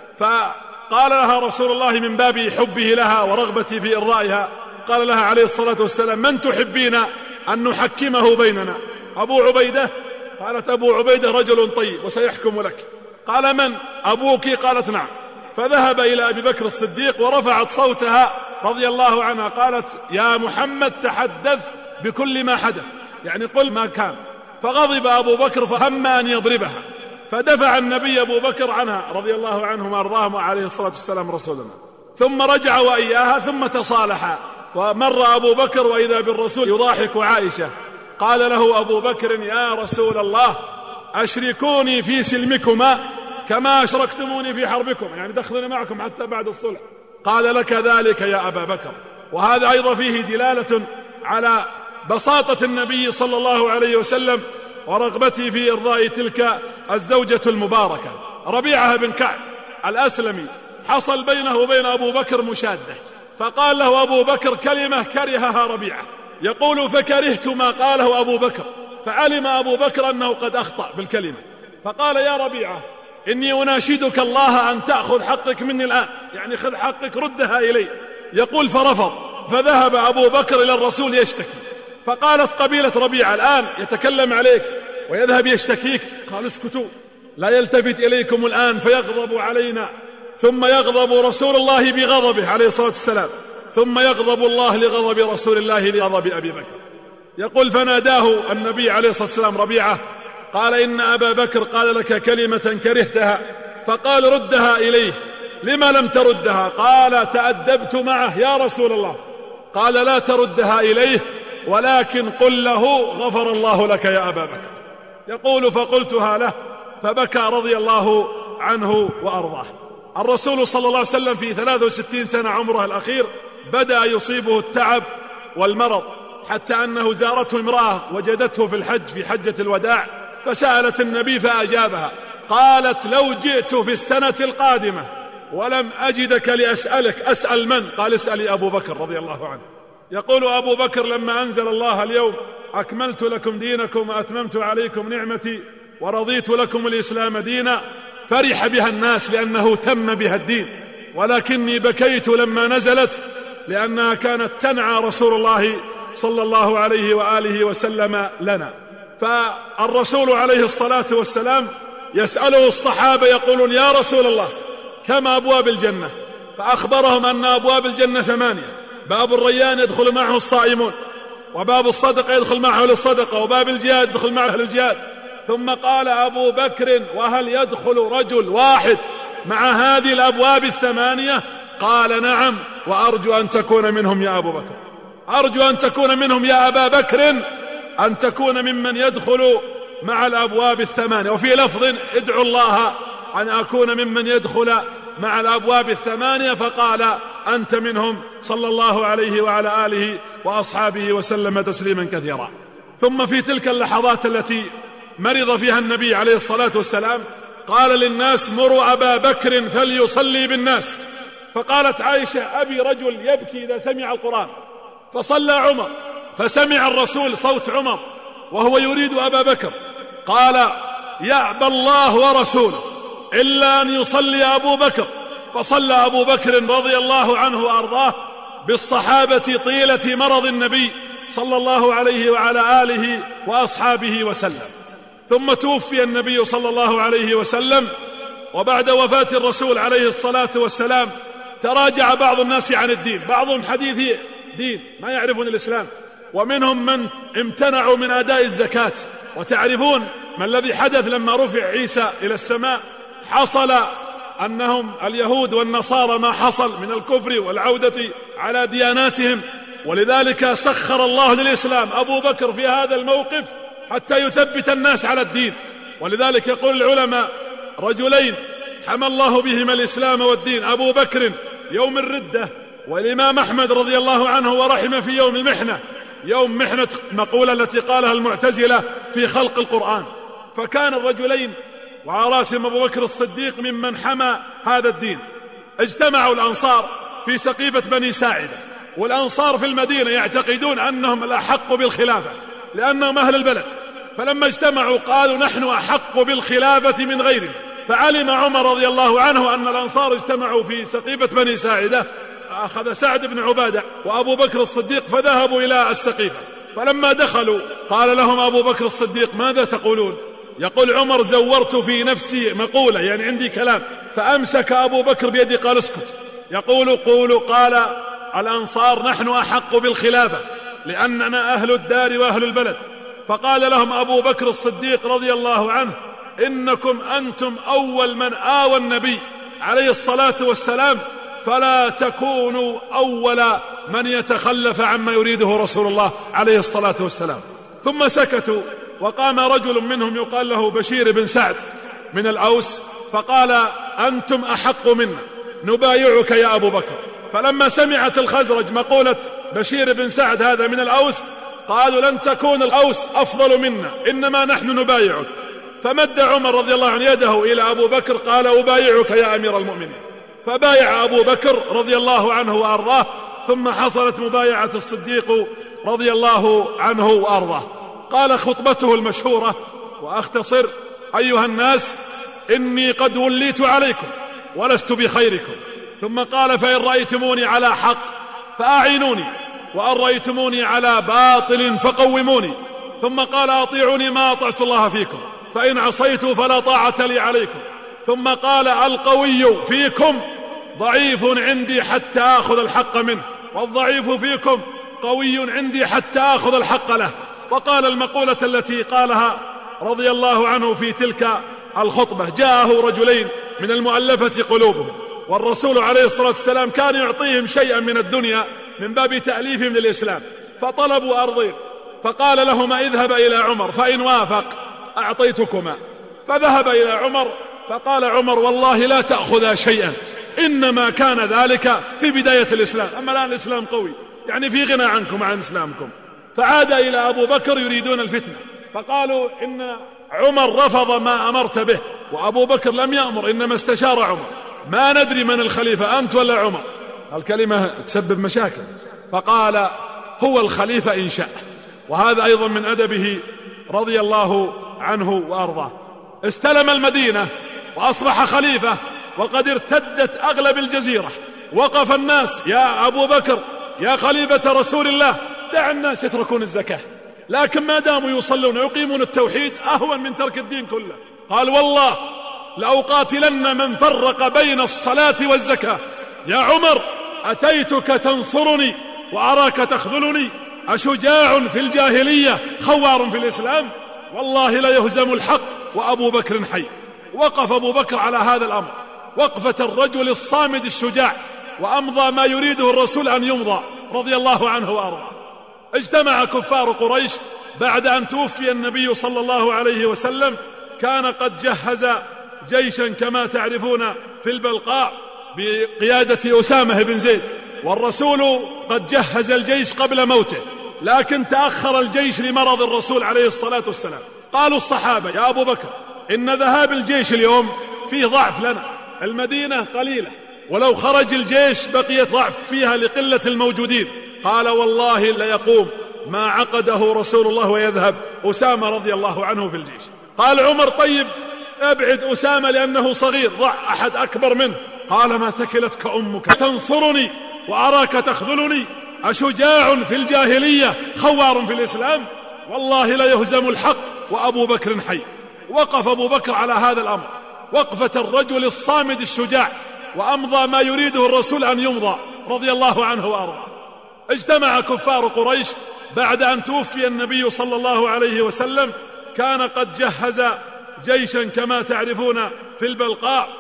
فقال لها رسول الله من باب حبه لها ورغبته في إرضائها قال لها عليه الصلاة والسلام من تحبين أن نحكمه بيننا؟ أبو عبيدة؟ قالت أبو عبيدة رجل طيب وسيحكم لك. قال من؟ أبوك؟ قالت نعم. فذهب إلى أبي بكر الصديق ورفعت صوتها رضي الله عنها قالت يا محمد تحدث بكل ما حدث، يعني قل ما كان. فغضب أبو بكر فهم أن يضربها، فدفع النبي أبو بكر عنها رضي الله عنهم وأرضاهم عليه الصلاة والسلام رسولنا، ثم رجع وإياها ثم تصالحا. ومر أبو بكر وإذا بالرسول يضاحك عائشة، قال له أبو بكر يا رسول الله أشركوني في سلمكما كما أشركتموني في حربكم، يعني دخلني معكم حتى بعد الصلح. قال لك ذلك يا أبا بكر. وهذا أيضا فيه دلالة على بساطة النبي صلى الله عليه وسلم ورغبته في إرضاء تلك الزوجة المباركة. ربيعة بن كعب الأسلمي حصل بينه وبين أبو بكر مشادة، فقال له أبو بكر كلمة كرهها ربيعة، يقول فكرهت ما قاله أبو بكر، فعلم أبو بكر أنه قد أخطأ بالكلمة، فقال يا ربيعة إني أناشدك الله أن تأخذ حقك مني الآن، يعني خذ حقك ردها إلي. يقول فرفض، فذهب أبو بكر إلى الرسول يشتكي، فقالت قبيلة ربيعة الآن يتكلم عليك ويذهب يشتكيك. قال اسكتوا لا يلتفت إليكم الآن فيغضب علينا، ثم يغضب رسول الله بغضبه عليه الصلاة والسلام، ثم يغضب الله لغضب رسول الله لغضب أبي بكر. يقول فناداه النبي عليه الصلاة والسلام ربيعة قال إن أبا بكر قال لك كلمة كرهتها، فقال ردها إليه. لما لم تردها؟ قال تأدبت معه يا رسول الله. قال لا تردها إليه، ولكن قل له غفر الله لك يا أبا بكر. يقول فقلتها له فبكى رضي الله عنه وأرضاه. الرسول صلى الله عليه وسلم في ثلاث وستين سنة عمره الأخير بدأ يصيبه التعب والمرض، حتى أنه زارته امرأة وجدته في الحج في حجة الوداع، فسألت النبي فأجابها، قالت لو جئت في السنة القادمة ولم أجدك لأسألك أسأل من؟ قال اسألي أبو بكر رضي الله عنه. يقول أبو بكر لما أنزل الله اليوم أكملت لكم دينكم وأتممت عليكم نعمتي ورضيت لكم الإسلام دينا، فرح بها الناس لأنه تم بها الدين، ولكني بكيت لما نزلت لأنها كانت تنعى رسول الله صلى الله عليه وآله وسلم لنا. فالرسول عليه الصلاة والسلام يسأله الصحابة يقولون يا رسول الله كم أبواب الجنة؟ فأخبرهم أن أبواب الجنة ثمانية، باب الريان يدخل معه الصائمون، وباب الصدقة يدخل معه للصدقة، وباب الجهاد يدخل معه للجهاد. ثم قال أبو بكر وهل يدخل رجل واحد مع هذه الأبواب الثمانية؟ قال نعم، وأرجو أن تكون منهم يا أبو بكر، أرجو أن تكون منهم يا أبا بكر، أن تكون ممن يدخل مع الأبواب الثمانية. وفي لفظ ادعو الله أن أكون ممن يدخل مع الأبواب الثمانية، فقال أنت منهم صلى الله عليه وعلى آله وأصحابه وسلم تسليما كثيرا. ثم في تلك اللحظات التي مرض فيها النبي عليه الصلاة والسلام قال للناس مروا أبا بكر فليصلي بالناس. فقالت عائشة أبي رجل يبكي إذا سمع القرآن، فصلى عمر، فسمع الرسول صوت عمر وهو يريد أبا بكر، قال يأبى الله ورسوله إلا أن يصلي أبو بكر. فصلى أبو بكر رضي الله عنه وأرضاه بالصحابة طيلة مرض النبي صلى الله عليه وعلى آله وأصحابه وسلم. ثم توفي النبي صلى الله عليه وسلم، وبعد وفاة الرسول عليه الصلاة والسلام تراجع بعض الناس عن الدين، بعضهم حديث دين ما يعرفون الإسلام، ومنهم من امتنعوا من أداء الزكاة. وتعرفون ما الذي حدث لما رفع عيسى إلى السماء؟ حصل أنهم اليهود والنصارى ما حصل من الكفر والعودة على دياناتهم، ولذلك سخر الله للإسلام أبو بكر في هذا الموقف حتى يثبت الناس على الدين. ولذلك يقول العلماء رجلين حمى الله بهما الإسلام والدين، أبو بكر يوم الردة، والإمام أحمد رضي الله عنه ورحمه في يوم المحنة، يوم محنة مقولة التي قالها المعتزلة في خلق القرآن. فكان الرجلين وعلى رأسهم أبو بكر الصديق ممن حمى هذا الدين. اجتمعوا الأنصار في سقيفة بني ساعدة، والأنصار في المدينة يعتقدون أنهم الأحق بالخلافة لأنهم أهل البلد، فلما اجتمعوا قالوا نحن أحق بالخلافة من غيرنا. فعلم عمر رضي الله عنه أن الأنصار اجتمعوا في سقيفة بني ساعدة، أخذ سعد بن عبادة وأبو بكر الصديق فذهبوا إلى السقيفة. فلما دخلوا قال لهم أبو بكر الصديق ماذا تقولون؟ يقول عمر زورت في نفسي مقولة، يعني عندي كلام، فأمسك أبو بكر بيدي قال اسكت. يقول قولوا. قال الأنصار نحن أحق بالخلافة لأننا أهل الدار وأهل البلد. فقال لهم أبو بكر الصديق رضي الله عنه إنكم أنتم أول من آوى النبي عليه الصلاة والسلام، فلا تكونوا أول من يتخلف عما يريده رسول الله عليه الصلاة والسلام. ثم سكتوا، وقام رجل منهم يقال له بشير بن سعد من الأوس، فقال أنتم أحق منا، نبايعك يا أبو بكر. فلما سمعت الخزرج مقولة بشير بن سعد هذا من الأوس قالوا لن تكون الأوس أفضل منا، إنما نحن نبايعك. فمد عمر رضي الله عنه يده إلى أبو بكر قال أبايعك يا أمير المؤمنين، فبايع أبو بكر رضي الله عنه وأرضاه. ثم حصلت مبايعة الصديق رضي الله عنه وأرضاه. قال خطبته المشهورة وأختصر: أيها الناس إني قد وليت عليكم ولست بخيركم. ثم قال: فإن رأيتموني على حق فأعينوني، وأن رأيتموني على باطل فقوموني. ثم قال: أطيعوني ما أطعت الله فيكم، فإن عصيت فلا طاعة لي عليكم. ثم قال: القوي فيكم ضعيف عندي حتى آخذ الحق منه، والضعيف فيكم قوي عندي حتى آخذ الحق له. وقال المقولة التي قالها رضي الله عنه في تلك الخطبة: جاءه رجلين من المؤلفة قلوبهم، والرسول عليه الصلاة والسلام كان يعطيهم شيئا من الدنيا من باب تأليفهم للإسلام، فطلبوا أرضين، فقال لهما: اذهب إلى عمر فإن وافق أعطيتكما. فذهب إلى عمر، فقال عمر: والله لا تأخذا شيئا، إنما كان ذلك في بداية الإسلام، أما الآن الإسلام قوي، يعني في غنى عنكم عن إسلامكم. فعاد إلى أبو بكر يريدون الفتنة، فقالوا إن عمر رفض ما أمرت به، وأبو بكر لم يأمر، إنما استشار عمر، ما ندري من الخليفة أنت ولا عمر. الكلمة تسبب مشاكل، فقال: هو الخليفة إن شاء. وهذا أيضا من أدبه رضي الله عنه وأرضاه. استلم المدينة وأصبح خليفة، وقد ارتدت أغلب الجزيرة. وقف الناس: يا أبو بكر يا خليفة رسول الله، دع الناس يتركون الزكاة، لكن ما داموا يصلون ويقيمون التوحيد أهون من ترك الدين كله. قال: والله لأقاتلن من فرق بين الصلاة والزكاة. يا عمر أتيتك تنصرني وأراك تخذلني، أشجاع في الجاهلية خوار في الإسلام؟ والله لا يهزم الحق وأبو بكر حي. وقف أبو بكر على هذا الأمر وقفة الرجل الصامد الشجاع، وأمضى ما يريده الرسول أن يمضى رضي الله عنه وأرضاه. اجتمع كفار قريش بعد أن توفي النبي صلى الله عليه وسلم، كان قد جهز جيشا كما تعرفون في البلقاء بقيادة أسامة بن زيد، والرسول قد جهز الجيش قبل موته، لكن تأخر الجيش لمرض الرسول عليه الصلاة والسلام. قالوا الصحابة: يا أبو بكر إن ذهاب الجيش اليوم فيه ضعف لنا، المدينة قليلة، ولو خرج الجيش بقيت ضعف فيها لقلة الموجودين. قال: والله ليقوم ما عقده رسول الله ويذهب أسامة رضي الله عنه في الجيش. قال عمر: طيب ابعد أسامة لأنه صغير، ضع أحد أكبر منه. قال: ما ثكلتك أمك تنصرني وأراك تخذلني، أشجاع في الجاهلية خوار في الإسلام؟ والله لا يهزم الحق وأبو بكر حي. وقف أبو بكر على هذا الأمر وقفة الرجل الصامد الشجاع، وأمضى ما يريده الرسول أن يمضى رضي الله عنه وأرضاه. اجتمع كفار قريش بعد أن توفي النبي صلى الله عليه وسلم، كان قد جهز جيشا كما تعرفون في البلقاء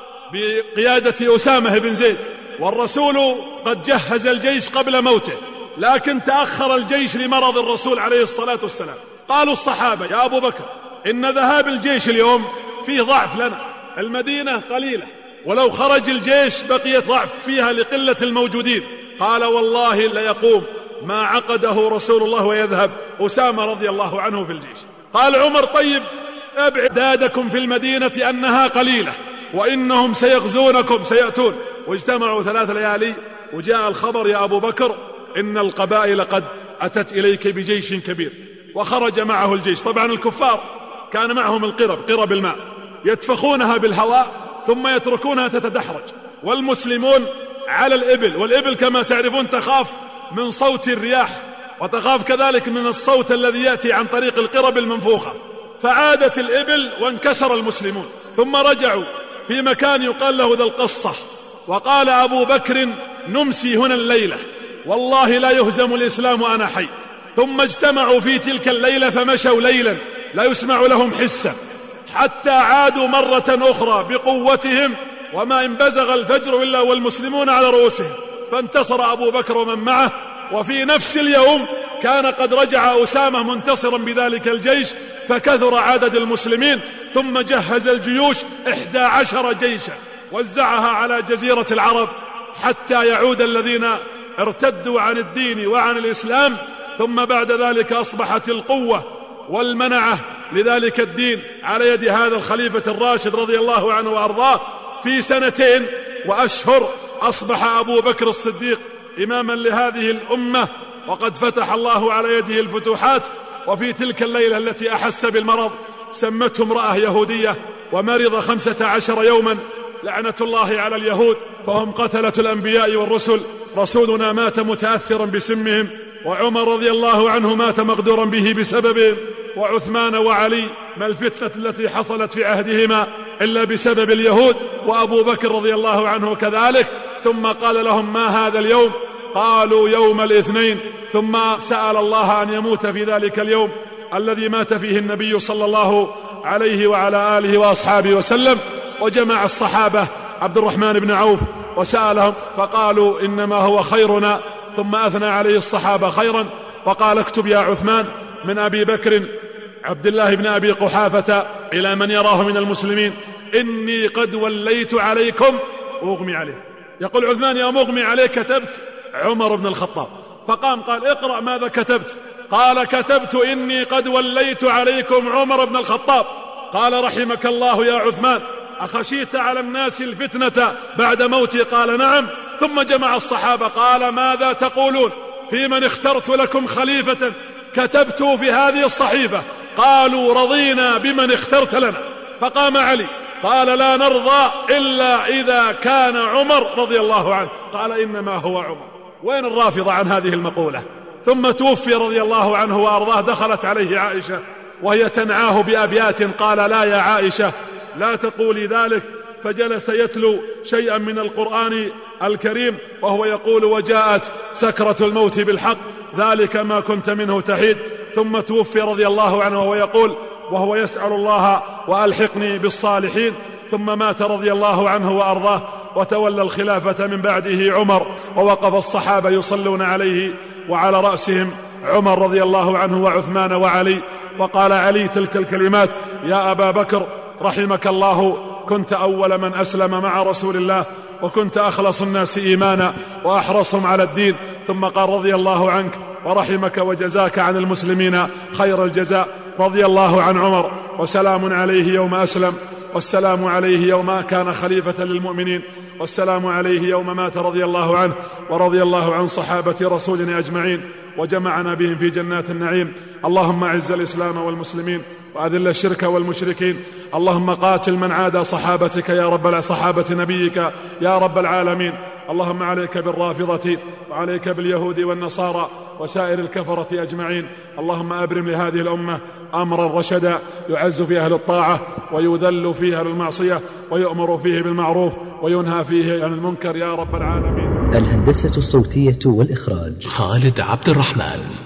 بقيادة أسامة بن زيد، والرسول قد جهز الجيش قبل موته، لكن تأخر الجيش لمرض الرسول عليه الصلاة والسلام. قالوا الصحابة: يا أبو بكر إن ذهاب الجيش اليوم فيه ضعف لنا، المدينة قليلة، ولو خرج الجيش بقيت ضعف فيها لقلة الموجودين. قال: والله ليقوم ما عقده رسول الله ويذهب أسامة رضي الله عنه في الجيش. قال عمر: طيب ابعد دادكم في المدينة أنها قليلة، وإنهم سيغزونكم سيأتون. واجتمعوا ثلاث ليالي، وجاء الخبر: يا أبو بكر إن القبائل قد أتت إليك بجيش كبير. وخرج معه الجيش. طبعا الكفار كان معهم القرب، قرب الماء، يتفخونها بالهواء ثم يتركونها تتدحرج، والمسلمون على الإبل، والإبل كما تعرفون تخاف من صوت الرياح، وتخاف كذلك من الصوت الذي يأتي عن طريق القرب المنفوخة. فعادت الإبل وانكسر المسلمون، ثم رجعوا في مكان يقال له ذا القصة. وقال أبو بكر: نمسي هنا الليلة، والله لا يهزم الإسلام وأنا حي. ثم اجتمعوا في تلك الليلة فمشوا ليلا لا يسمع لهم حسا، حتى عادوا مرة أخرى بقوتهم، وما انبزغ الفجر إلا والمسلمون على رؤوسهم. فانتصر أبو بكر ومن معه، وفي نفس اليوم كان قد رجع أسامة منتصرا بذلك الجيش، فكثر عدد المسلمين. ثم جهز الجيوش إحدى عشر جيشا وزعها على جزيرة العرب، حتى يعود الذين ارتدوا عن الدين وعن الإسلام. ثم بعد ذلك أصبحت القوة والمنعة لذلك الدين على يد هذا الخليفة الراشد رضي الله عنه وأرضاه. في سنتين وأشهر أصبح أبو بكر الصديق إماما لهذه الأمة، وقد فتح الله على يده الفتوحات. وفي تلك الليلة التي أحس بالمرض سمته امرأة يهودية ومرض خمسة عشر يوما، لعنة الله على اليهود، فهم قتلة الأنبياء والرسل. رسولنا مات متأثرا بسمهم، وعمر رضي الله عنه مات مغدورا به بسببهم، وعثمان وعلي ما الفتنة التي حصلت في عهدهما إلا بسبب اليهود، وأبو بكر رضي الله عنه كذلك. ثم قال لهم: ما هذا اليوم؟ قالوا يوم الاثنين. ثم سأل الله أن يموت في ذلك اليوم الذي مات فيه النبي صلى الله عليه وعلى آله وأصحابه وسلم، وجمع الصحابة عبد الرحمن بن عوف وسألهم فقالوا إنما هو خيرنا، ثم أثنى عليه الصحابة خيرا وقال اكتب يا عثمان من أبي بكر عبد الله بن أبي قحافة إلى من يراه من المسلمين إني قد وليت عليكم أغمي عليه. يقول عثمان يا مغمي عليه كتبت عمر بن الخطاب، فقام قال اقرأ ماذا كتبت؟ قال كتبت إني قد وليت عليكم عمر بن الخطاب. قال رحمك الله يا عثمان أخشيت على الناس الفتنة بعد موتي؟ قال نعم. ثم جمع الصحابة قال ماذا تقولون في من اخترت لكم خليفة كتبت في هذه الصحيفة؟ قالوا رضينا بمن اخترت لنا. فقام علي قال لا نرضى إلا إذا كان عمر رضي الله عنه. قال إنما هو عمر. وين الرافضة عن هذه المقولة؟ ثم توفي رضي الله عنه وأرضاه. دخلت عليه عائشة وهي تنعاه بأبيات، قال لا يا عائشة لا تقولي ذلك، فجلس يتلو شيئا من القرآن الكريم وهو يقول وجاءت سكرة الموت بالحق ذلك ما كنت منه تحيد. ثم توفي رضي الله عنه وهو يقول وهو يسأل الله وألحقني بالصالحين. ثم مات رضي الله عنه وأرضاه، وتولى الخلافة من بعده عمر، ووقف الصحابة يصلون عليه وعلى رأسهم عمر رضي الله عنه وعثمان وعلي. وقال علي تلك الكلمات يا أبا بكر رحمك الله كنت أول من أسلم مع رسول الله، وكنت أخلص الناس إيمانا وأحرصهم على الدين. ثم قال رضي الله عنك ورحمك وجزاك عن المسلمين خير الجزاء. رضي الله عن عمر، وسلام عليه يوم أسلم، والسلام عليه يوم كان خليفة للمؤمنين، والسلام عليه يوم مات رضي الله عنه. ورضي الله عن صحابة رسولنا أجمعين، وجمعنا بهم في جنات النعيم. اللهم أعز الإسلام والمسلمين، وأذل الشرك والمشركين. اللهم قاتل من عادى صحابتك يا رب صحابة نبيك يا رب العالمين. اللهم عليك بالرافضة، وعليك باليهود والنصارى وسائر الكفرة أجمعين. اللهم أبرم لهذه الأمة أمرا رشدا يعز فيه أهل الطاعة ويذل فيه أهل المعصية، ويؤمر فيه بالمعروف وينهى فيه عن المنكر يا رب العالمين. الهندسة الصوتية والإخراج خالد عبد الرحمن.